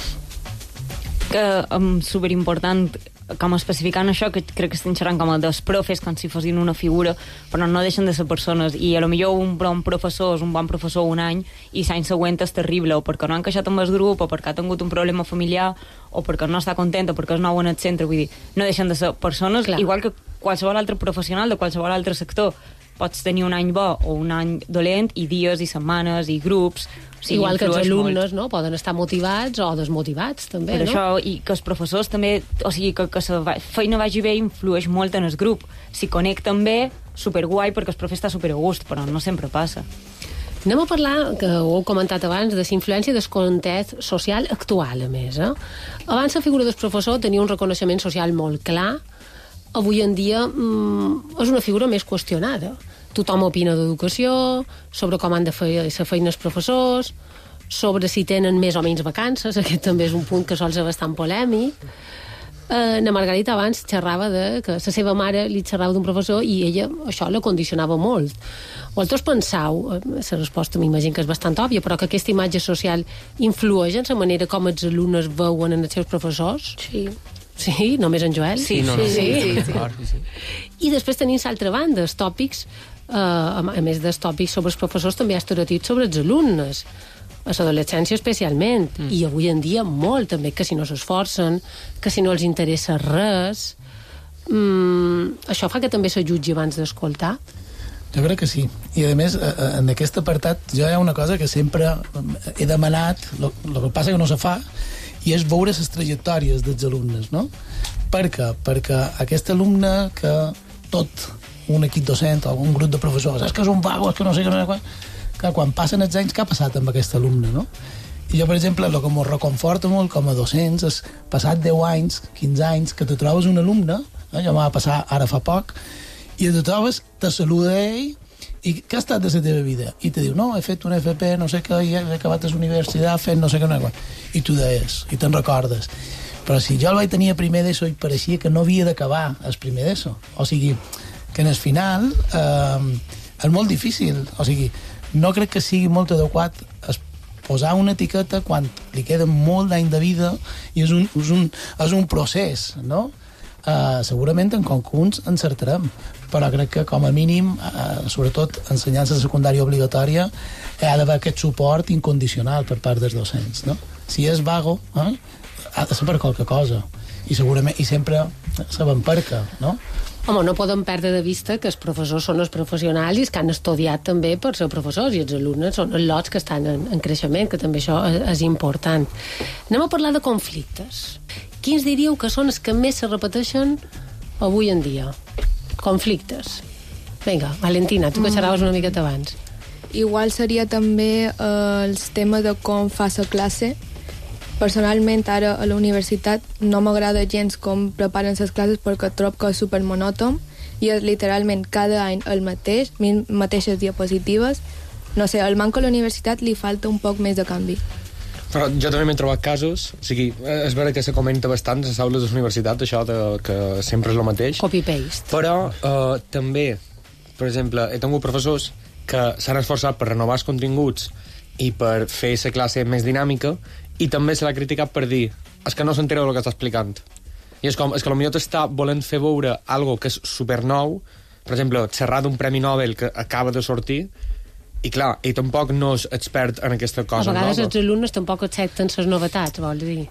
Que um, superimportant, com especificant això, que crec que estem xerrant com a dels profes, com si fossin una figura, però no deixen de ser persones, i a lo millor un bon professor és un bon professor un any, i l'any següent és terrible, o perquè no ha encaixat amb el grup, o perquè ha tingut un problema familiar, o perquè no està content, o perquè és nou en el centre, vull dir, no deixen de ser persones, Clar. igual que qualsevol altre professional de qualsevol altre sector. Pots tenir un any bo o un any dolent, i dies, i setmanes, i grups... O sigui, igual que els alumnes, no? Poden estar motivats o desmotivats, també, per no? això, i que els professors també, o sigui, que, que la feina vagi bé influeix molt en el grup. Si connecten bé, superguai, perquè el profe està superagust, però no sempre passa. Anem a parlar, que ho heu comentat abans, de la influència del context social actual, a més. Eh? Abans la figura del professor tenia un reconeixement social molt clar. Avui en dia mm, és una figura més qüestionada. Tothom opina d'educació, sobre com han de fer la feina els professors, sobre si tenen més o menys vacances, aquest també és un punt que sol ser bastant polèmic. Eh, na Margarita abans xerrava de que la seva mare li xerrava d'un professor i ella això la condicionava molt. Vosaltres pensau, la resposta m'imagino que és bastant òbvia, però que aquesta imatge social influeix en la manera com els alumnes veuen en els seus professors? Sí. Sí? Només en Joel? Sí, no, no. sí, sí, sí, sí. sí, sí. I després tenim l'altra banda, els tòpics, eh, a més dels tòpics sobre els professors, també hi ha estereotips sobre els alumnes, a l'adolescència especialment, mm. i avui en dia molt també, que si no s'esforcen, que si no els interessa res, mm, això fa que també se jutgi abans d'escoltar. Jo crec que sí. I a més, en aquest apartat, jo hi ha una cosa que sempre he demanat, el que passa que no se fa, i és veure les trajectòries dels alumnes, no? Per què? Perquè aquest alumne que tot un equip docent o un grup de professors és que és un vago, és que no sé què, no sé que quan passen els anys, què ha passat amb aquest alumne, no? I jo, per exemple, el que m'ho reconforta molt com a docents és passat deu anys, quinze anys, que te trobes un alumne, eh? Jo m'ha passat ara fa poc, i te trobes, te saluda ell, i què ha estat de la teva vida? I te diu, no, he fet un F P, no sé què, i he acabat a la universitat fent no sé què, no sé què. I tu deies, i te'n recordes. Però si jo el vaig tenir a primer d'ESO i pareixia que no havia d'acabar el primer d'ESO. O sigui, que en el final eh, és molt difícil. O sigui, no crec que sigui molt adequat posar una etiqueta quan li queda molt d'any de vida i és un, és un, és un procés, no? Uh, segurament en concurs encertarem, però crec que com a mínim, uh, sobretot ensenyança secundària obligatòria, ha d'haver aquest suport incondicional per part dels docents, no? Si és vago, eh, ha de ser per qualque cosa, i segurament i sempre sabem per què, no? Home, no podem perdre de vista que els professors són els professionals i els que han estudiat també per ser professors, i els alumnes són els lots que estan en, en creixement, que també això és, és important. Anem a parlar de conflictes. Quins diríeu que són els que més se repeteixen avui en dia? Conflictes. Vinga, Valentina, tu que xerraves una miqueta abans. Igual seria també eh, els temes de com fa la classe. Personalment, ara a la universitat no m'agrada gens com preparen les classes perquè trobo que és supermonòton i és literalment cada any el mateix, mateixes diapositives. No sé, al manco a la universitat li falta un poc més de canvi. Però jo també m'he trobat casos, o sigui, és vera que se comenta bastant a les aules de la universitat, això de, que sempre és el mateix. Copy-paste. Però eh, també, per exemple, he tingut professors que s'han esforçat per renovar els continguts i per fer la classe més dinàmica, i també se l'ha criticat per dir és que no s'entera del que està explicant. I és com, és que potser t'està volent fer veure algo que és supernou, per exemple, xerrar d'un premi Nobel que acaba de sortir, i clar, ell tampoc no és expert en aquesta cosa nova. A vegades nova. Els alumnes tampoc accepten les novetats, vols dir?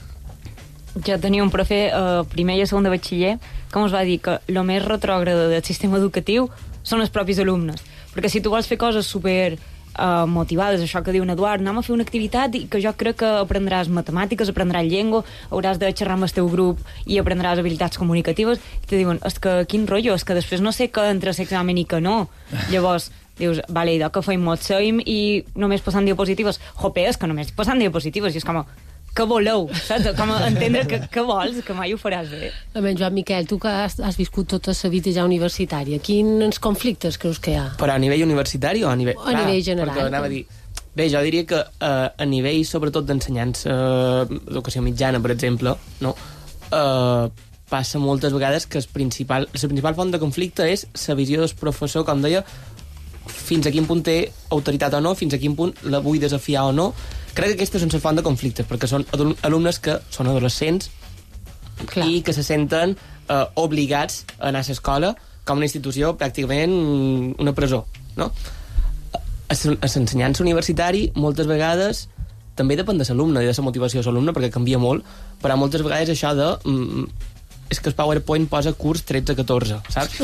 Jo tenia un profe a eh, primer i a segon de batxiller que ens va dir que el més retrògrad del sistema educatiu són els propis alumnes. Perquè si tu vols fer coses super Uh, motivades, això que diu en Eduard, anem a fer una activitat i que jo crec que aprendràs matemàtiques, aprendràs llengua, hauràs de xerrar amb el teu grup i aprendràs habilitats comunicatives, i te diuen, és que quin rotllo, és que després no sé què entre l'examen i que no. Llavors dius, vale, idò que feim molt seim i només posant diapositives. Jope, és que només posant diapositives, i és com, què voleu? Saps? Com entendre que, que vols, que mai ho faràs bé. A menys, Joan Miquel, tu que has, has viscut tota la vida ja universitària, quins conflictes creus que hi ha? Però a nivell universitari o a nivell... A nivell general. Perquè anava a dir... Bé, jo diria que uh, a nivell, sobretot, d'ensenyants uh, d'educació mitjana, per exemple, no? Uh, passa moltes vegades que el principal, la principal font de conflicte és la visió del professor, com deia, fins a quin punt té autoritat o no, fins a quin punt la vull desafiar o no. Crec que aquesta és una font de conflictes, perquè són alumnes que són adolescents Clar. I que se senten eh, obligats a anar a l'escola com una institució pràcticament una presó, no? A l'ensenyança universitari moltes vegades també depèn de l'alumne i de la motivació de l'alumne, perquè canvia molt, però moltes vegades això de mm, és que el PowerPoint posa curs tretze catorze, saps?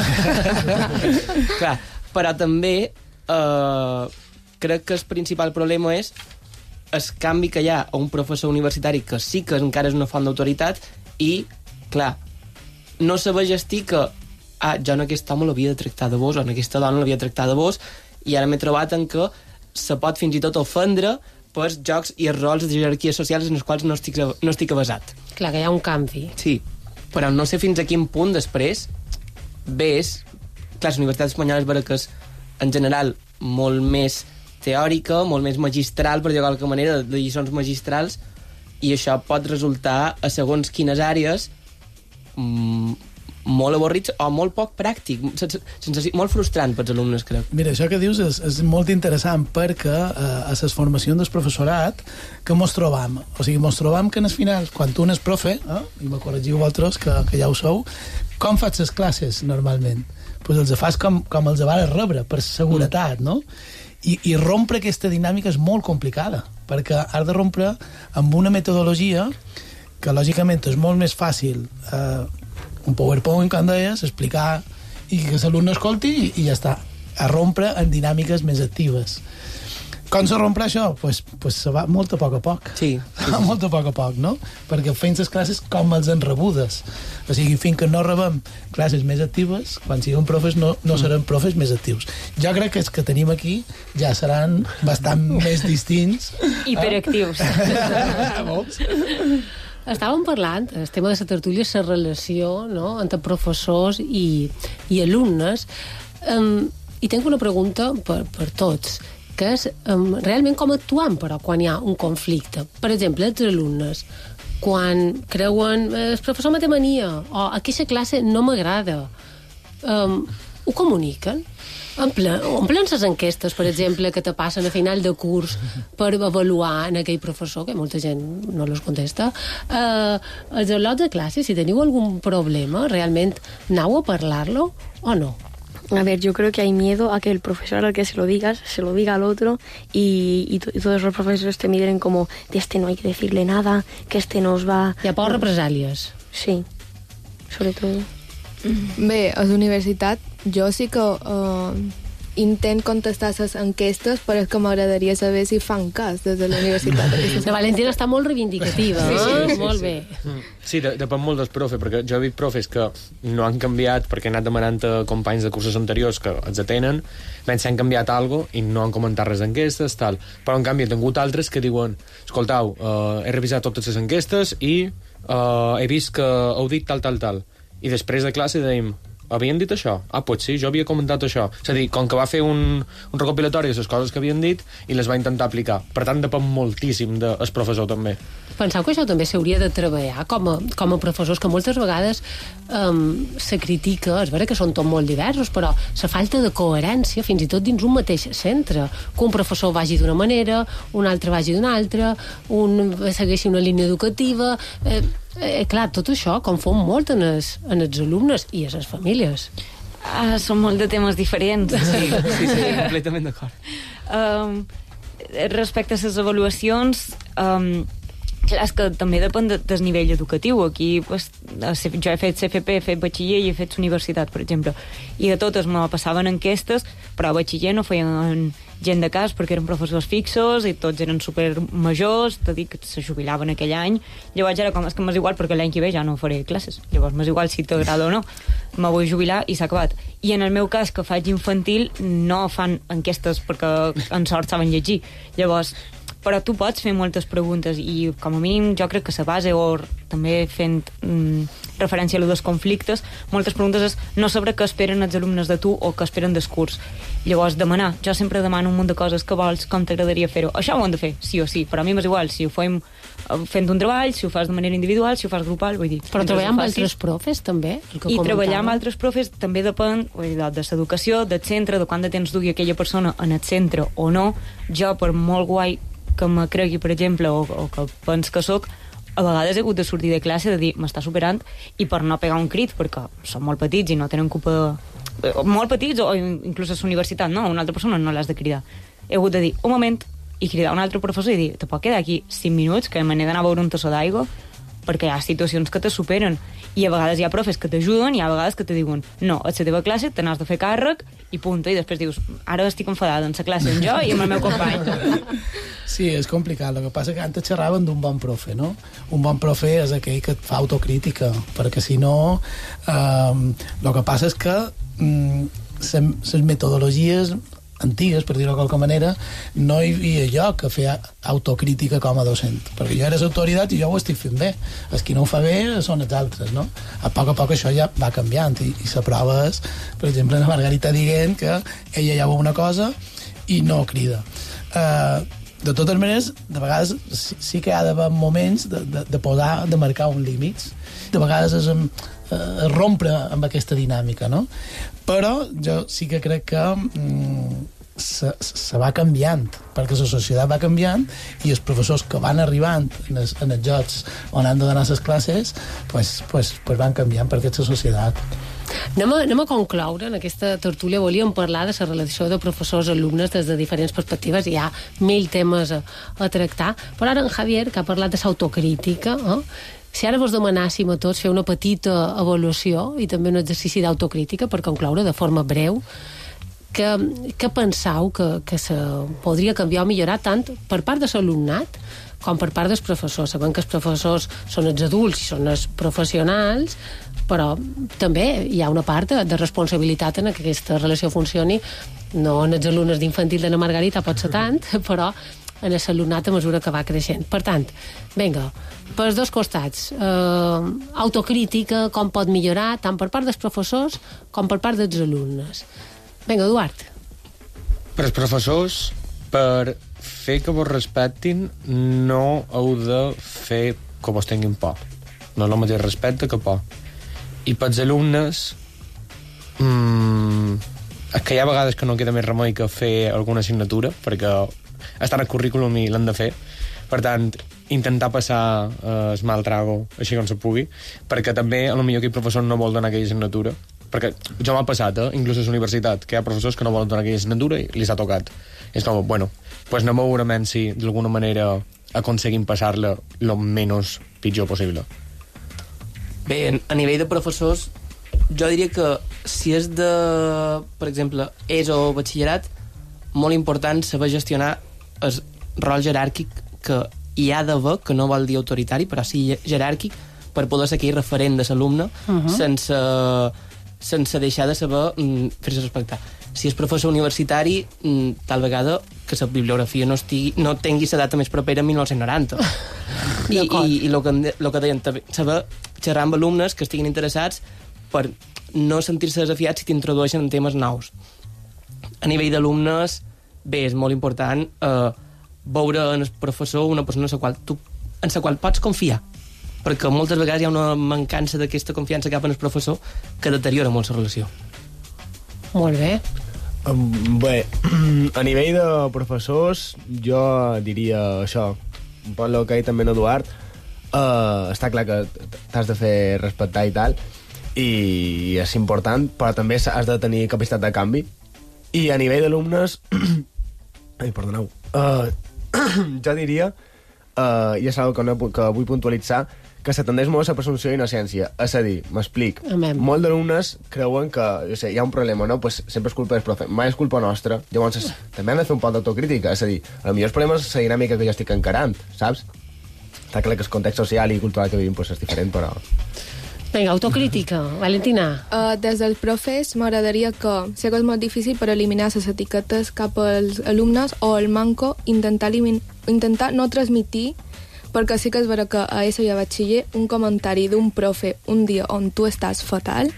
Clar, però també eh, crec que el principal problema és el canvi que hi ha a un professor universitari que sí que encara és una font d'autoritat i, clar, no saber gestir que ah, jo en aquest home l'havia de tractar de vos o en aquesta dona l'havia de tractar de vos i ara m'he trobat en què se pot fins i tot ofendre pels jocs i els rols de jerarquies socials en els quals no estic, no estic avasat. Clar, que hi ha un canvi. Sí, però no sé fins a quin punt després ves, clar, la Universitat Espanyola és vera que és en general molt més teòrica, molt més magistral, per dir-ho de qualque manera, de lliçons magistrals, i això pot resultar a segons quines àrees mmm, molt avorrits o molt poc pràctic, sense, sense, molt frustrant pels alumnes, crec. Mira, això que dius és, és molt interessant perquè eh, a les formacions del professorat que mos trobam, o sigui, mos trobam que en el final, quan tu n'és profe, eh, i me corregiu vosaltres, que, que ja ho sou, com fas les classes normalment? Pues els fas com, com els vas rebre, per seguretat, no? I, i rompre aquesta dinàmica és molt complicada, perquè has de rompre amb una metodologia que lògicament és molt més fàcil eh, un PowerPoint, com deies, explicar i que l'alumne escolti i, i ja està, a rompre en dinàmiques més actives. Com se romprà això? Pues, pues se va molt a poc a poc. Sí. Molt a poc a poc, no? Perquè fent les classes com els han rebudes. O sigui, fins que no rebem classes més actives, quan siguem profes no, no mm. serem profes més actius. Jo crec que els que tenim aquí ja seran bastant més distints. Hiperactius. Molts. Estàvem parlant, el tema de la tertúlia, la relació, no?, entre professors i, i alumnes. Um, I tinc una pregunta per, per tots. que és um, realment com actuant, però, quan hi ha un conflicte. Per exemple, els alumnes, quan creuen el professor me té mania o aquesta classe no m'agrada, um, ho comuniquen? Omplen, omplen les enquestes, per exemple, que te passen a final de curs per avaluar en aquell professor, que molta gent no los contesta. Uh, els al·lots de classe, si teniu algun problema, realment aneu a parlar-lo o no? A ver, yo creo que hay miedo a que el profesor al que se lo digas, se lo diga al otro y, y, y todos los profesores te miren como de este no hay que decirle nada, que este nos va... Hi ha por represàlies. Sí, sobre todo. Bé, a la universitat jo sí que uh, intent contestar les enquestes, però és que m'agradaria saber si fan cas des de la universitat. La Valentina està molt reivindicativa, sí, sí, sí, sí, molt sí. bé. Sí, de, depèn molt dels profes, perquè jo he vist profes que no han canviat perquè han anat demanant a companys de cursos anteriors que els atenen, ben s'han canviat alguna cosa i no han comentat res d'enquestes, tal. Però en canvi he tingut altres que diuen escoltau, uh, he revisat totes les enquestes i uh, he vist que heu dit tal, tal, tal. I després de classe dèiem havien dit això? Ah, pues sí, jo havia comentat això. És a dir, com que va fer un, un recopilatori de les coses que havien dit i les va intentar aplicar. Per tant, depèn moltíssim del professor, també. Penseu que això també s'hauria de treballar com a, com a professors, que moltes vegades um, se critica, és vera que són tot molt diversos, però la falta de coherència, fins i tot dins un mateix centre, que un professor vagi d'una manera, un altre vagi d'una altra, un segueixi una línia educativa... Eh, Eh, clar, tot això confon molt en els, en els alumnes i a les famílies. Ah, són molt de temes diferents. Sí, sí, sí, completament d'acord. Um, respecte a les avaluacions, um, clar, és que també depèn de, del nivell educatiu. Aquí, pues, jo he fet C F P, he fet batxiller i he fet universitat, per exemple. I de totes me passaven enquestes, però a batxiller no feien gent de cas perquè eren professors fixos i tots eren super majors, t'he dit que se jubilaven aquell any. Llavors era com, és que m'és igual perquè l'any que ve ja no faré classes. Llavors m'és igual si t'agrada o no. Me vull jubilar i s'ha acabat. I en el meu cas, que faig infantil, no fan enquestes perquè en sort saben llegir. Llavors, però tu pots fer moltes preguntes i com a mínim jo crec que la base, o també fent mm, referència a los conflictes, moltes preguntes és no saber què esperen els alumnes de tu o què esperen del curs. Llavors demanar, jo sempre demano un munt de coses que vols, com t'agradaria fer-ho. Això ho hem de fer, sí o sí, però a mi m'és igual si ho fem fent un treball, si ho fas de manera individual, si ho fas grupal, vull dir... Però treballar amb altres profes també? I treballar amb altres profes també depèn vull dir, de l'educació, del centre, de quant de temps dugui aquella persona en el centre o no. Jo, per molt guai que me cregui, per exemple, o, o que pens que soc, a vegades he hagut de sortir de classe de dir m'està superant i per no pegar un crit perquè són molt petits i no tenen culpa de... molt petits o inclús a la universitat, no? A una altra persona no l'has de cridar. He hagut de dir un moment i cridar a un altre professor i dir te pot quedar aquí cinc minuts que me n'he d'anar a beure un tassó d'aigua perquè hi ha situacions que te superen i a vegades hi ha profes que t'ajuden i hi ha vegades que te diuen no, a la teva classe te n'has de fer càrrec i punta, i després dius ara estic enfadada en la classe amb jo i amb el meu company. Sí, és complicat. El que passa que antes xerraven d'un bon profe, no? Un bon profe és aquell que et fa autocrítica, perquè si no eh, el que passa és que les mm, metodologies antigues, per dir-ho de qualque manera, no hi havia lloc a fer autocrítica com a docent, perquè jo era l'autoritat i jo ho estic fent bé. Els qui no ho fa bé són els altres, no? A poc a poc això ja va canviant i, i la prova és, per exemple, la Margarita dient que ella ja veu una cosa i no crida. Uh, de totes maneres, de vegades sí, sí que hi ha d'haver moments de, de, de posar, de marcar uns límits. De vegades és um, uh, rompre amb aquesta dinàmica, no? Però jo sí que crec que mm, se, se va canviant, perquè la societat va canviant i els professors que van arribant en els, en els llocs on han de donar les classes pues, pues, pues van canviant per aquesta societat. Anem a, anem a concloure, en aquesta tertúlia volíem parlar de la relació de professors-alumnes des de diferents perspectives, hi ha mil temes a, a tractar, però ara en Javier, que ha parlat de l'autocrítica, eh? Si ara vos demanàssim a tots fer una petita avaluació i també un exercici d'autocrítica per concloure de forma breu, que, que penseu que, que se podria canviar o millorar tant per part de l'alumnat com per part dels professors? Sabem que els professors són els adults i són els professionals, però també hi ha una part de, de responsabilitat en que aquesta relació funcioni, no en els alumnes d'infantil de la Margarita pot ser tant, però en l'alumnat a mesura que va creixent. Per tant, vinga, pels dos costats, eh, autocrítica, com pot millorar, tant per part dels professors com per part dels alumnes. Vinga, Eduard. Per als professors, per fer que vos respectin no heu de fer que vos tinguin por. No és el mateix respecte que por. I pels alumnes mmm, és que hi ha vegades que no queda més remei que fer alguna assignatura, perquè estan al currículum i l'han de fer. Per tant, intentar passar eh, el mal trago així com se pugui, perquè també a lo millor aquell professor no vol donar aquella assignatura, perquè jo m'ha passat, eh, inclús a la universitat, que hi ha professors que no volen donar aquella assignatura i li s'ha tocat. És com, bueno, pues anem a veure si d'alguna manera aconseguim passar-la lo menys pitjor possible. Bé, a nivell de professors, jo diria que si és de, per exemple, és o batxillerat, molt important saber gestionar el rol jeràrquic que hi ha d'haver, que no vol dir autoritari, però sí jeràrquic, per poder ser aquell referent de l'alumne, uh-huh. sense, sense deixar de saber mm, fer-se respectar. Si és professor universitari, mm, tal vegada que la bibliografia no, estigui, no tingui la data més propera a mil nou-cents noranta. I, i, i el que, lo que deien, saber xerrar amb alumnes que estiguin interessats per no sentir-se desafiats si t'introdueixen en temes nous. A nivell d'alumnes, bé, és molt important eh, veure en el professor una persona en la qual, tu, en la qual pots confiar, perquè moltes vegades hi ha una mancança d'aquesta confiança cap en el professor que deteriora molt la relació. Molt bé. Um, bé, a nivell de professors, jo diria això, un poc el que ha dit també en Eduard, uh, està clar que t'has de fer respectar i tal, i és important, però també has de tenir capacitat de canvi. I a nivell d'alumnes, ai, perdoneu, uh, jo diria, uh, i és una cosa que, que vull puntualitzar, que se tendeix molt a la presumpció d'innocència. És a dir, m'explic, molts d'alumnes creuen que, jo sé, hi ha un problema, no? Pues sempre és culpa del profe, mai és culpa nostra. Llavors, es, també han de fer un poc d'autocrítica. És a dir, potser el problema és la dinàmica que jo estic encarant, saps? Està clar que el context social i cultural que vivim pues, és diferent, però... Vinga, autocrítica. Valentina. Uh, des dels profes m'agradaria que sé que és molt difícil per eliminar les etiquetes cap als alumnes o el manco, intentar, elimin... intentar no transmitir, perquè sí que és vera que a ESO i a batxiller un comentari d'un profe un dia on tu estàs fatal,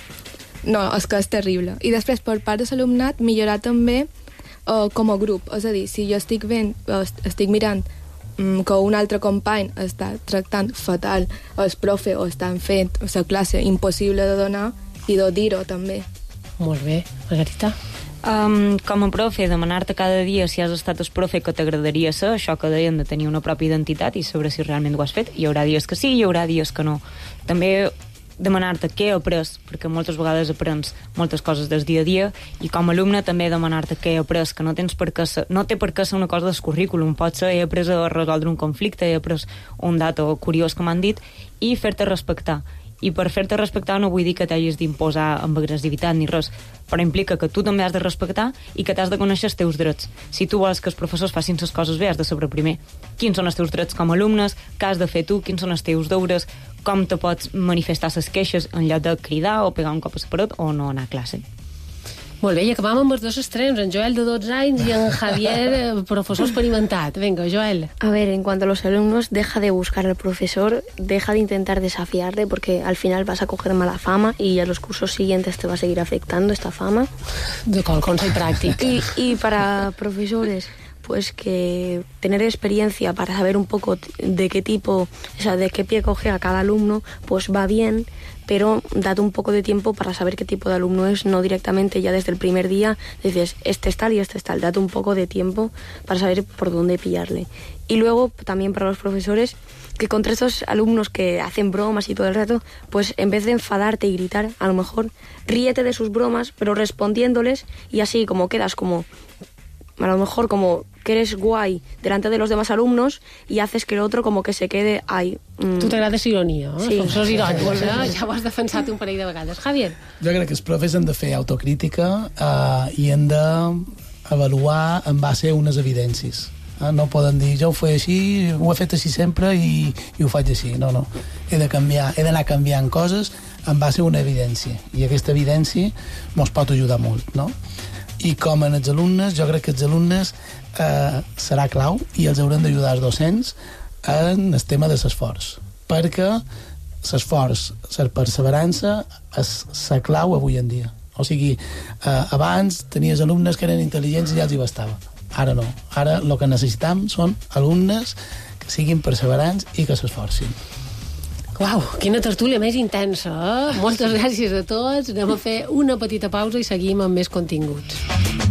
no, és que és terrible. I després, per part de l'alumnat, millorar també uh, com a grup. És a dir, si jo estic veient, uh, estic mirant um, que un altre company està tractant fatal el profe o estan fent la classe impossible de donar, i de dir-ho també. Molt bé. Margarita? Um, com a profe, demanar-te cada dia si has estat el profe que t'agradaria ser, això que deien de tenir una pròpia identitat i saber si realment ho has fet. Hi haurà dies que sí, hi haurà dies que no. També demanar-te què he après, perquè moltes vegades aprens moltes coses del dia a dia, i com a alumne també demanar-te què he après, que no tens per què ser, no té per què ser una cosa del currículum, pot ser he après a resoldre un conflicte, he après un dato curiós que m'han dit, i fer-te respectar. I per fer-te respectar no vull dir que t'hagis d'imposar amb agressivitat ni res, però implica que tu també has de respectar i que t'has de conèixer els teus drets. Si tu vols que els professors facin les coses bé, has de saber primer quins són els teus drets com a alumnes, què has de fer tu, quins són els teus deures, com te pots manifestar les queixes en lloc de cridar o pegar un cop a la paret o no anar a classe. Molt bé, i acabam amb els dos extrems, en Joel de dotze anys y en Javier, profesor experimentat. Venga, Joel. A ver, en cuanto a los alumnos, deja de buscar al profesor, deja de intentar desafiarle, porque al final vas a coger mala fama y a los cursos siguientes te va a seguir afectando esta fama. De con consejo práctico. Y, y para profesores, pues que tener experiencia para saber un poco de qué tipo, o sea, de qué pie coge a cada alumno, pues va bien, pero date un poco de tiempo para saber qué tipo de alumno es, no directamente ya desde el primer día dices, este es tal y este es tal, date un poco de tiempo para saber por dónde pillarle. Y luego, también para los profesores, que contra estos alumnos que hacen bromas y todo el rato, pues en vez de enfadarte y gritar, a lo mejor ríete de sus bromas, pero respondiéndoles, y así como quedas como... a lo mejor como que eres guai delante de los demás alumnos y haces que el otro como que se quede ahí. Mm. Tu t'agrades ironia, eh? Sí. Els professors irònics, eh? Ja ho has defensat un parell de vegades. Javier? Jo crec que els profes han de fer autocrítica eh, i han d'avaluar en base a unes evidències. Eh? No poden dir, jo ho faig així, ho he fet així sempre i, i ho faig així. No, no. He de canviar, he d'anar canviant coses en base a una evidència. I aquesta evidència mos pot ajudar molt, no? I com en els alumnes, jo crec que els alumnes eh, serà clau i els haurem d'ajudar els docents en el tema de l'esforç, perquè l'esforç, la perseverança és la clau avui en dia. O sigui, eh, abans tenies alumnes que eren intel·ligents i ja els hi bastava. Ara no. Ara el que necessitam són alumnes que siguin perseverants i que s'esforcin. Uau, quina tertúlia més intensa, eh? Moltes gràcies a tots. Anem a fer una petita pausa i seguim amb més continguts.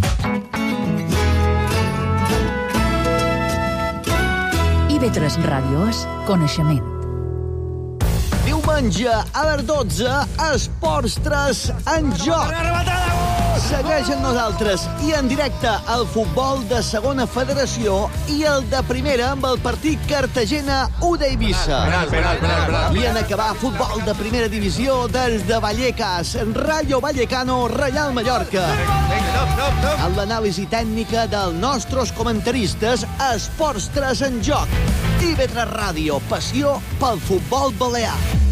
I B tres Ràdio és coneixement. Diumenge a les dotze, Esports tres en joc. Segueix amb nosaltres i en directe el futbol de segona federació i el de primera amb el partit Cartagena-U d'Eivissa. I en acabar futbol de primera divisió des de Vallecas, Rayo Vallecano, Reial Mallorca. Amb l'anàlisi tècnica dels nostres comentaristes, Esports tres en joc. I B tres Ràdio, passió pel futbol balear.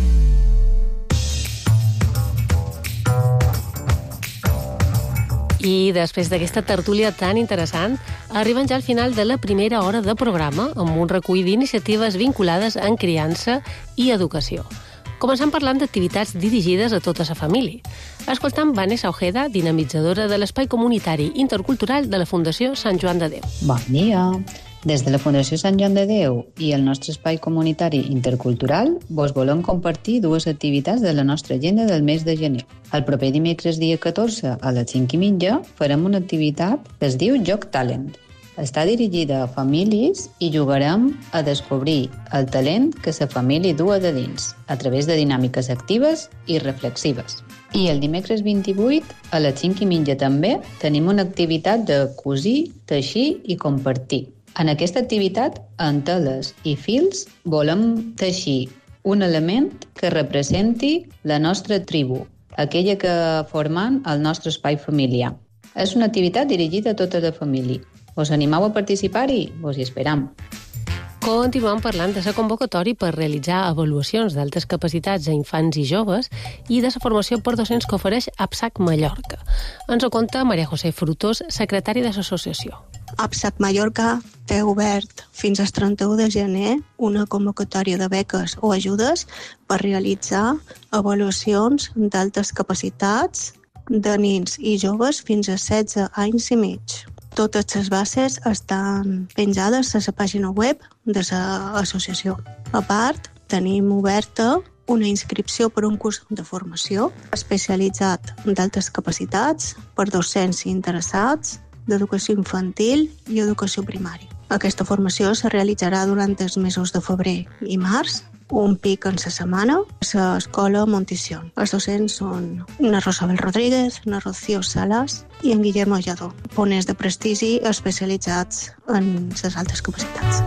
I després d'aquesta tertúlia tan interessant, arriben ja al final de la primera hora de programa amb un recull d'iniciatives vinculades en criança i educació. Començant parlant d'activitats dirigides a tota la família. Escoltant Vanessa Ojeda, dinamitzadora de l'Espai Comunitari Intercultural de la Fundació Sant Joan de Déu. Bon dia! Des de la Fundació Sant Joan de Déu i el nostre espai comunitari intercultural vos volem compartir dues activitats de la nostra agenda del mes de gener. El proper dimecres dia catorze a les cinc i mitja farem una activitat que es diu Joc Talent. Està dirigida a famílies i jugarem a descobrir el talent que la família du a de dins, a través de dinàmiques actives i reflexives. I el dimecres vint-i-vuit, a les cinc i mitja també, tenim una activitat de cosir, teixir i compartir. En aquesta activitat, amb teles i fils, volem teixir un element que representi la nostra tribu, aquella que formant el nostre espai familiar. És una activitat dirigida a tota la família. Us animeu a participar-hi? Us hi esperam. Continuem parlant de la convocatòria per realitzar avaluacions d'altes capacitats a infants i joves i de la formació per docents que ofereix APSAC Mallorca. Ens ho conta Maria José Frutos, secretària de l'associació. APSAC Mallorca té obert fins al trenta-u de gener una convocatòria de beques o ajudes per realitzar avaluacions d'altes capacitats de nens i joves fins a setze anys i mig. Totes les bases estan penjades a la pàgina web de l'associació. A part, tenim oberta una inscripció per un curs de formació especialitzat d'altes capacitats per docents interessats d'educació infantil i educació primària. Aquesta formació se realitzarà durant els mesos de febrer i març, un pic en la setmana, a l'escola Montición. Els docents són na Rosabel Rodríguez, na Rocío Salas i en Guillermo Lladó, ponents de prestigi especialitzats en les altes capacitats.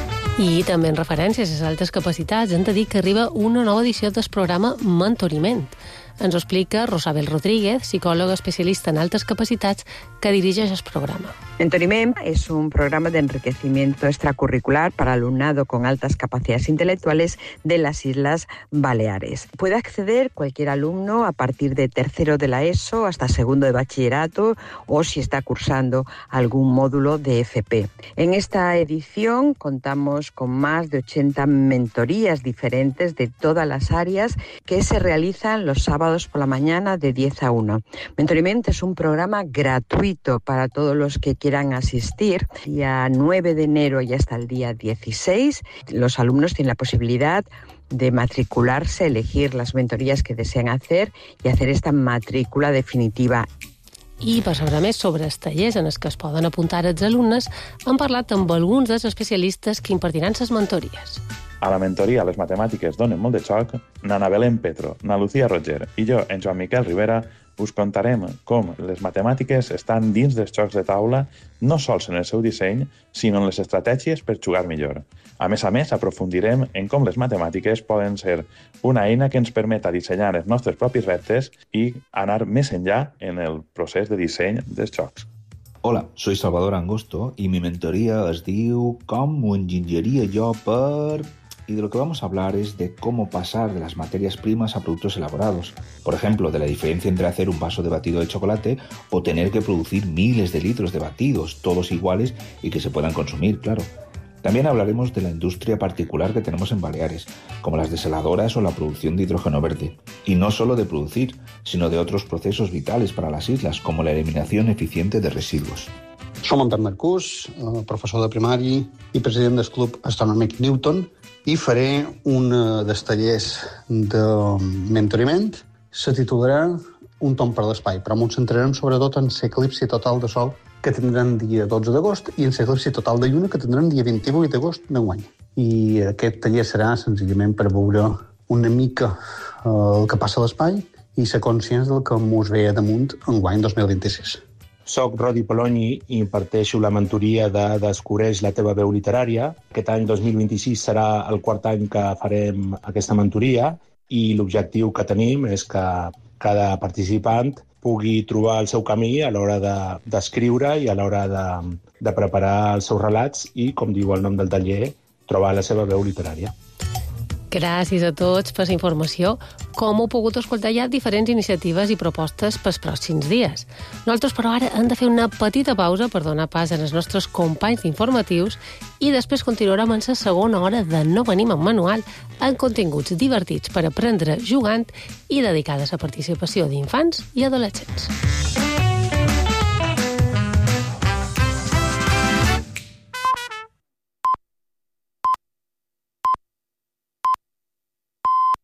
I també en referència a les altes capacitats hem de dir que arriba una nova edició del programa Mentoriment. Ens ho explica Rosabel Rodríguez, psicòloga especialista en altas capacitats, que dirigeix el programa. Mentoriment es un programa de enriquecimiento extracurricular para alumnado con altas capacidades intelectuales de las Islas Baleares. Puede acceder cualquier alumno a partir de tercero de la ESO hasta segundo de bachillerato o si está cursando algún módulo de F P. En esta edición contamos con más de ochenta mentorías diferentes de todas las áreas que se realizan los sábados por la mañana de diez a una. Mentoriment es un programa gratuito para todos los que quieran asistir. Día nueve de enero y hasta el día dieciséis, los alumnos tienen la posibilidad de matricularse, elegir las mentorías que desean hacer y hacer esta matrícula definitiva. I per saber més sobre els tallers en els que es poden apuntar els alumnes, hem parlat amb alguns dels especialistes que impartiran les mentories. A la mentoria Les Matemàtiques donen molt de xoc, na Belén Petro, na Lucía Roger i jo, en Joan Miquel Rivera, us contarem com les matemàtiques estan dins dels jocs de taula, no sols en el seu disseny, sinó en les estratègies per jugar millor. A més a més, aprofundirem en com les matemàtiques poden ser una eina que ens permeta dissenyar els nostres propis reptes i anar més enllà en el procés de disseny dels jocs. Hola, soy Salvador Angosto y mi mentoría es diu Com ho enginyeria jo per... Y de lo que vamos a hablar es de cómo pasar de las materias primas a productos elaborados. Por ejemplo, de la diferencia entre hacer un vaso de batido de chocolate o tener que producir miles de litros de batidos, todos iguales y que se puedan consumir, claro. También hablaremos de la industria particular que tenemos en Baleares, como las desaladoras o la producción de hidrógeno verde. Y no solo de producir, sino de otros procesos vitales para las islas, como la eliminación eficiente de residuos. Som en Pep Marcús, professor de primari i president del Club Astronòmic Newton, i faré un dels tallers de mentoriment. Se titularà Un tomb per l'espai, però ens centrarem sobretot en l'eclipsi total de sol que tindrem dia dotze d'agost i en l'eclipsi total de lluna que tindrem dia vint-i-vuit d'agost d'enguany. I aquest taller serà senzillament per veure una mica el que passa a l'espai i ser conscients del que ens ve damunt enguany dos mil vint-i-sis. Soc Rodi Poloni i imparteixo la mentoria de Descobreix la teva veu literària. Aquest any dos mil vint-i-sis serà el quart any que farem aquesta mentoria i l'objectiu que tenim és que cada participant pugui trobar el seu camí a l'hora d'escriure de, i a l'hora de, de preparar els seus relats i, com diu el nom del taller, trobar la seva veu literària. Gràcies a tots per la informació. Com heu pogut escoltar, hi ha diferents iniciatives i propostes pels pròxims dies. Nosaltres, però, ara hem de fer una petita pausa per donar pas als nostres companys informatius i després continuarem en la segona hora de No venim amb manual amb continguts divertits per aprendre jugant i dedicada a la participació d'infants i adolescents.